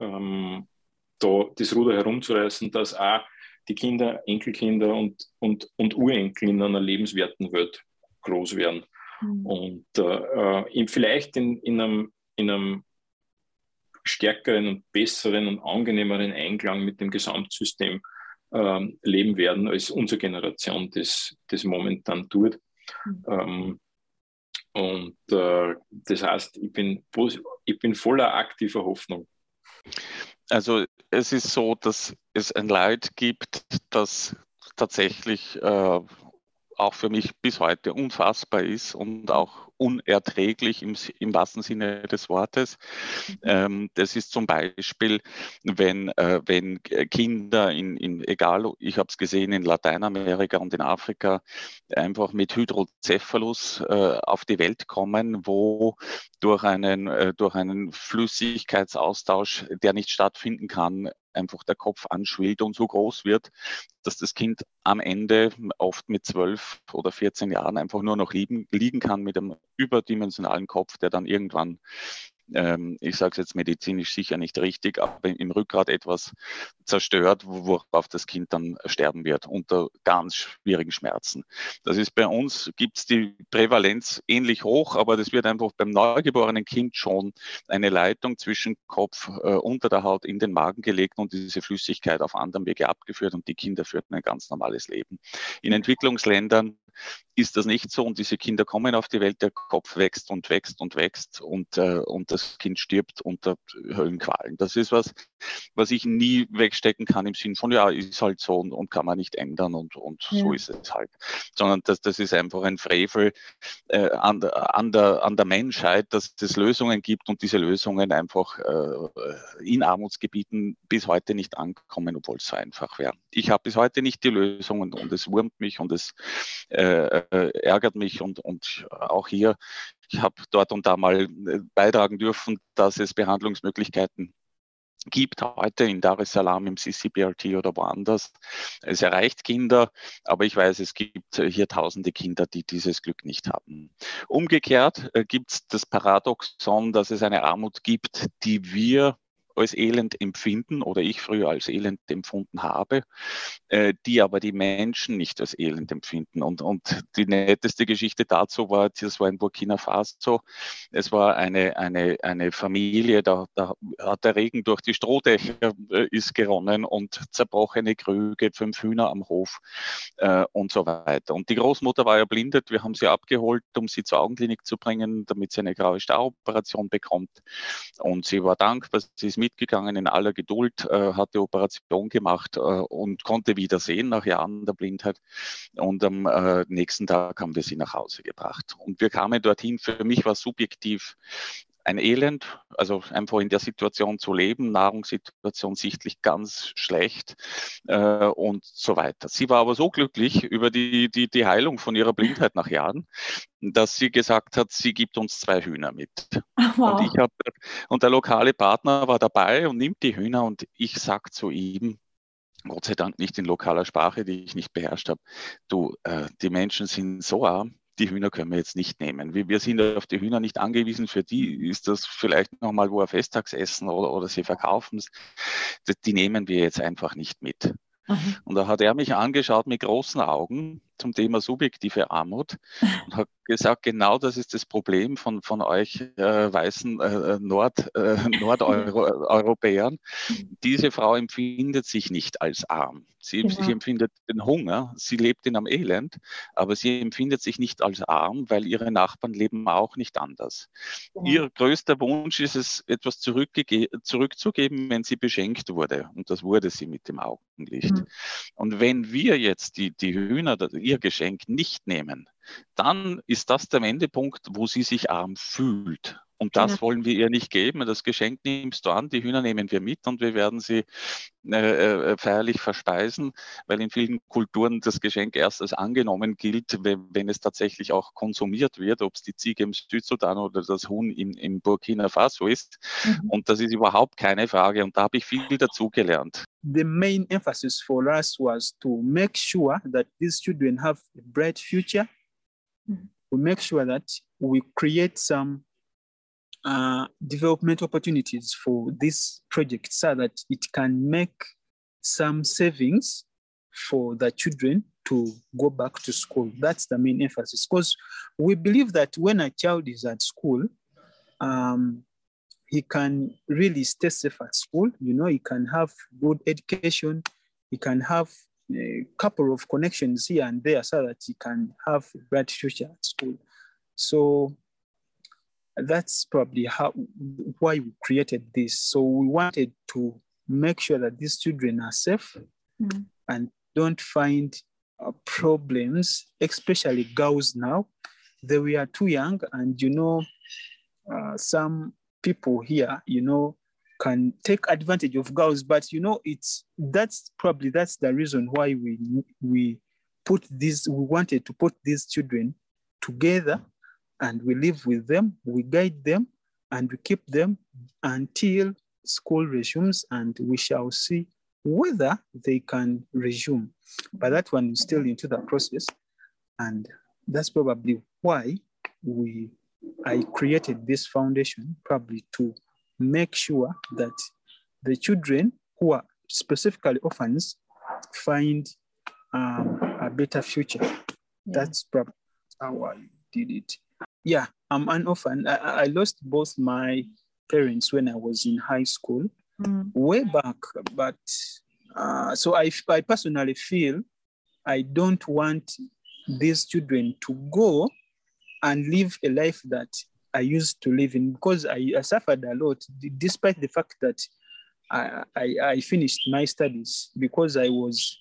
da das Ruder herumzureißen, dass auch die Kinder, Enkelkinder und Urenkel in einer lebenswerten Welt groß werden. Und vielleicht in einem stärkeren und besseren und angenehmeren Einklang mit dem Gesamtsystem leben werden, als unsere Generation das momentan tut. Und das heißt, ich bin voller aktiver Hoffnung. Also es ist so, dass es ein Leid gibt, das tatsächlich auch für mich bis heute unfassbar ist und auch unerträglich im wahrsten Sinne des Wortes. Das ist zum Beispiel, wenn Kinder egal, ich habe es gesehen in Lateinamerika und in Afrika, einfach mit Hydrocephalus auf die Welt kommen, wo durch einen Flüssigkeitsaustausch, der nicht stattfinden kann, einfach der Kopf anschwillt und so groß wird, dass das Kind am Ende oft mit 12 oder 14 Jahren einfach nur noch liegen kann mit einem überdimensionalen Kopf, der dann irgendwann, ich sage es jetzt medizinisch sicher nicht richtig, aber im Rückgrat etwas zerstört, worauf das Kind dann sterben wird, unter ganz schwierigen Schmerzen. Das ist bei uns, gibt es die Prävalenz ähnlich hoch, aber das wird einfach beim neugeborenen Kind schon eine Leitung zwischen Kopf unter der Haut in den Magen gelegt und diese Flüssigkeit auf anderem Wege abgeführt und die Kinder führten ein ganz normales Leben. In Entwicklungsländern ist das nicht so und diese Kinder kommen auf die Welt, der Kopf wächst und wächst und wächst und das Kind stirbt unter Höllenqualen. Das ist was ich nie wegstecken kann im Sinn von, ja, ist halt so und kann man nicht ändern und so ist es halt. Sondern das ist einfach ein Frevel an der Menschheit, dass es Lösungen gibt und diese Lösungen einfach in Armutsgebieten bis heute nicht ankommen, obwohl es so einfach wäre. Ich habe bis heute nicht die Lösung und es wurmt mich und es ärgert mich und auch hier, ich habe dort und da mal beitragen dürfen, dass es Behandlungsmöglichkeiten gibt heute in Dar es Salaam, im CCBRT oder woanders. Es erreicht Kinder, aber ich weiß, es gibt hier tausende Kinder, die dieses Glück nicht haben. Umgekehrt gibt es das Paradoxon, dass es eine Armut gibt, die wir als elend empfinden oder ich früher als elend empfunden habe, die aber die Menschen nicht als elend empfinden. Und die netteste Geschichte dazu war, das war in Burkina Faso, es war eine Familie, da hat der Regen durch die Strohdächer ist geronnen und zerbrochene Krüge, 5 Hühner am Hof und so weiter. Und die Großmutter war erblindet, wir haben sie abgeholt, um sie zur Augenklinik zu bringen, damit sie eine graue Staroperation bekommt. Und sie war dankbar, sie ist mitgegangen in aller Geduld, hat die Operation gemacht und konnte wieder sehen nach Jahren der Blindheit. Und am nächsten Tag haben wir sie nach Hause gebracht. Und wir kamen dorthin. Für mich war subjektiv ein Elend, also einfach in der Situation zu leben, Nahrungssituation sichtlich ganz schlecht und so weiter. Sie war aber so glücklich über die Heilung von ihrer Blindheit nach Jahren, dass sie gesagt hat, sie gibt uns 2 Hühner mit. Wow. Und der lokale Partner war dabei und nimmt die Hühner und ich sage zu ihm, Gott sei Dank nicht in lokaler Sprache, die ich nicht beherrscht habe, du, die Menschen sind so arm, die Hühner können wir jetzt nicht nehmen. Wir sind auf die Hühner nicht angewiesen. Für die ist das vielleicht nochmal wo ein Festtagsessen oder sie verkaufen es. Die nehmen wir jetzt einfach nicht mit. Mhm. Und da hat er mich angeschaut mit großen Augen zum Thema subjektive Armut und hat gesagt, genau das ist das Problem von euch weißen Nordeuropäern. Diese Frau empfindet sich nicht als arm. Sie empfindet den Hunger, sie lebt in einem Elend, aber sie empfindet sich nicht als arm, weil ihre Nachbarn leben auch nicht anders. Genau. Ihr größter Wunsch ist es, etwas zurückzugeben, wenn sie beschenkt wurde. Und das wurde sie mit dem Augenlicht. Mhm. Und wenn wir jetzt die Hühner, ihr Geschenk nicht nehmen, dann ist das der Wendepunkt, wo sie sich arm fühlt. Und das wollen wir ihr nicht geben. Das Geschenk nimmst du an, die Hühner nehmen wir mit und wir werden sie feierlich verspeisen, weil in vielen Kulturen das Geschenk erst als angenommen gilt, wenn es tatsächlich auch konsumiert wird, ob es die Ziege im Südsudan oder das Huhn in Burkina Faso ist. Mhm. Und das ist überhaupt keine Frage. Und da habe ich viel dazugelernt. The main emphasis for us was to make sure that these children have a bright future. We make sure that we create some development opportunities for this project so that it can make some savings for the children to go back to school. That's the main emphasis, because we believe that when a child is at school, he can really stay safe at school. You know, he can have good education. He can have a couple of connections here and there so that he can have a bright future at school. So that's probably why we created this. So we wanted to make sure that these children are safe and don't find problems, especially girls now. They were too young, and some people here, can take advantage of girls, but that's the reason why we wanted to put these children together, and we live with them, we guide them, and we keep them until school resumes, and we shall see whether they can resume. But that one is still into the process, and that's probably why I created this foundation, probably to make sure that the children who are specifically orphans find a better future. Yeah. That's probably how I did it. Yeah, I'm an orphan. I lost both my parents when I was in high school, way back. But so I personally feel I don't want these children to go and live a life that I used to live in, because I suffered a lot, despite the fact that I finished my studies, because I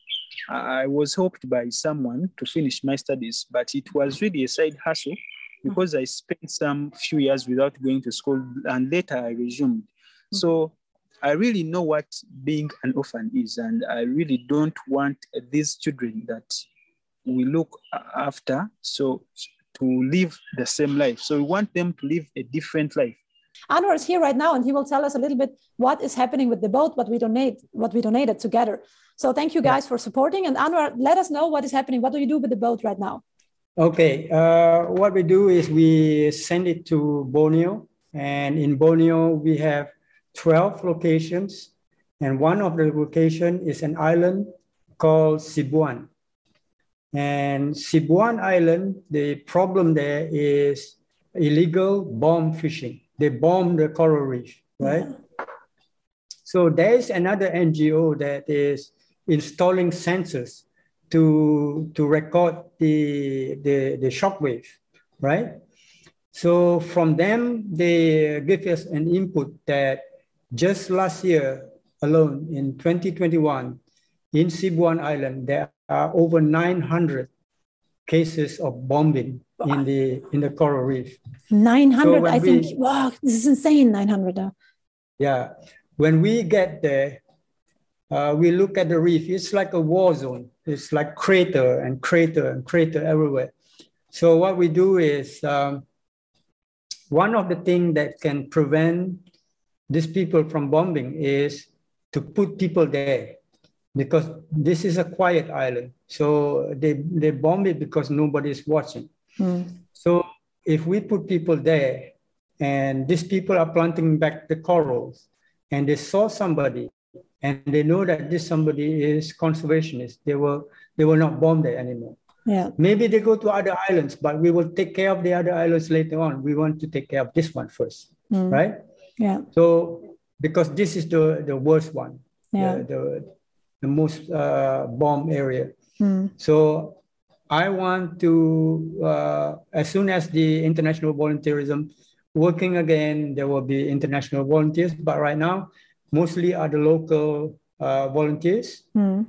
was helped by someone to finish my studies, but it was really a side hustle, because I spent some few years without going to school, and later I resumed. So I really know what being an orphan is, and I really don't want these children that we look after to live the same life. So we want them to live a different life. Anwar is here right now, and he will tell us a little bit what is happening with the boat, what we donated together. So thank you guys for supporting. And Anwar, let us know what is happening. What do you do with the boat right now? Okay, what we do is we send it to Borneo, and in Borneo we have 12 locations, and one of the locations is an island called Sibuan. And Sibuan Island, the problem there is illegal bomb fishing. They bomb the coral reef, right? Yeah. So there's another NGO that is installing sensors to record the shockwave, right? So from them, they give us an input that just last year alone, in 2021, in Sibuan Island, there are over 900 cases of bombing in the coral reef. 900, so I think, wow, this is insane, 900. Yeah, when we get there, we look at the reef, it's like a war zone. It's like crater and crater and crater everywhere. So what we do is, one of the things that can prevent these people from bombing is to put people there, because this is a quiet island. So they bomb it because nobody's watching. So if we put people there, and these people are planting back the corals, and they saw somebody, and they know that this somebody is conservationist, they will not bomb there anymore. Yeah. Maybe they go to other islands, but we will take care of the other islands later on. We want to take care of this one first, right? Yeah. So because this is the worst one, yeah. the most bomb area. So I want to, as soon as the international volunteerism working again, there will be international volunteers. But right now, mostly are the local volunteers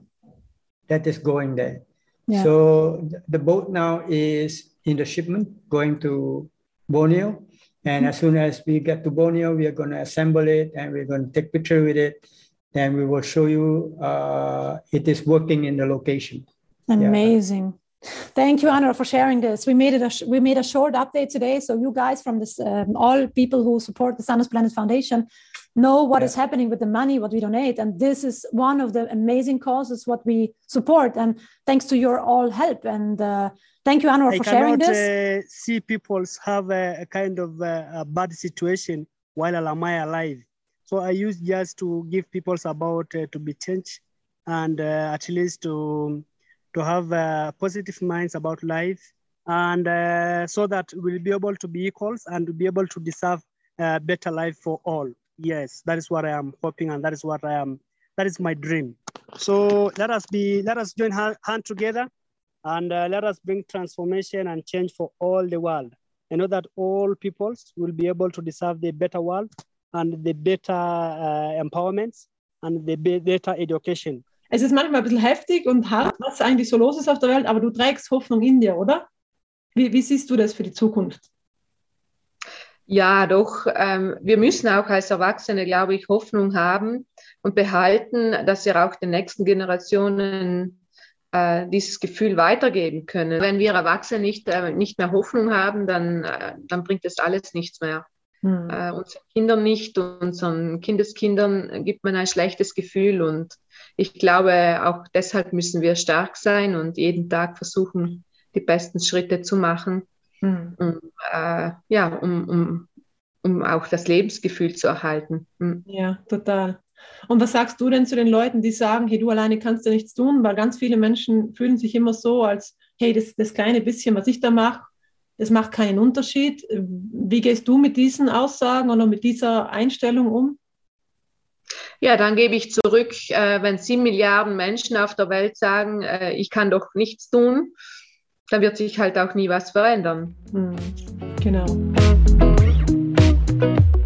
that is going there. Yeah. So the boat now is in the shipment going to Borneo. And as soon as we get to Borneo, we are going to assemble it and we're going to take picture with it. Then we will show you it is working in the location. Amazing. Yeah. Thank you, Anwar, for sharing this. We made a short update today, so you guys from this, all people who support the Sanus Planet Foundation, know what is happening with the money, what we donate, and this is one of the amazing causes what we support. And thanks to your all help, and thank you, Anwar, for sharing this. I cannot see people have a kind of a bad situation while am I alive. So I use just to give people about to be changed and at least to have positive minds about life, and so that we'll be able to be equals and to be able to deserve a better life for all. Yes, that is what I am hoping, and that is what I am. That is my dream. So let us join hand together, and let us bring transformation and change for all the world. I know that all peoples will be able to deserve the better world and the better empowerment and the better education. Es ist manchmal ein bisschen heftig und hart, was eigentlich so los ist auf der Welt, aber du trägst Hoffnung in dir, oder? Wie siehst du das für die Zukunft? Ja, doch. Wir müssen auch als Erwachsene, glaube ich, Hoffnung haben und behalten, dass wir auch den nächsten Generationen dieses Gefühl weitergeben können. Wenn wir Erwachsene nicht mehr Hoffnung haben, dann bringt das alles nichts mehr. Unseren Kindern nicht, unseren Kindeskindern gibt man ein schlechtes Gefühl und ich glaube, auch deshalb müssen wir stark sein und jeden Tag versuchen, die besten Schritte zu machen, um auch das Lebensgefühl zu erhalten. Ja, total. Und was sagst du denn zu den Leuten, die sagen, hey, du alleine kannst ja nichts tun, weil ganz viele Menschen fühlen sich immer so, als, hey, das kleine bisschen, was ich da mache, das macht keinen Unterschied. Wie gehst du mit diesen Aussagen oder mit dieser Einstellung um? Ja, dann gebe ich zurück, wenn 7 Milliarden Menschen auf der Welt sagen, ich kann doch nichts tun, dann wird sich halt auch nie was verändern. Genau.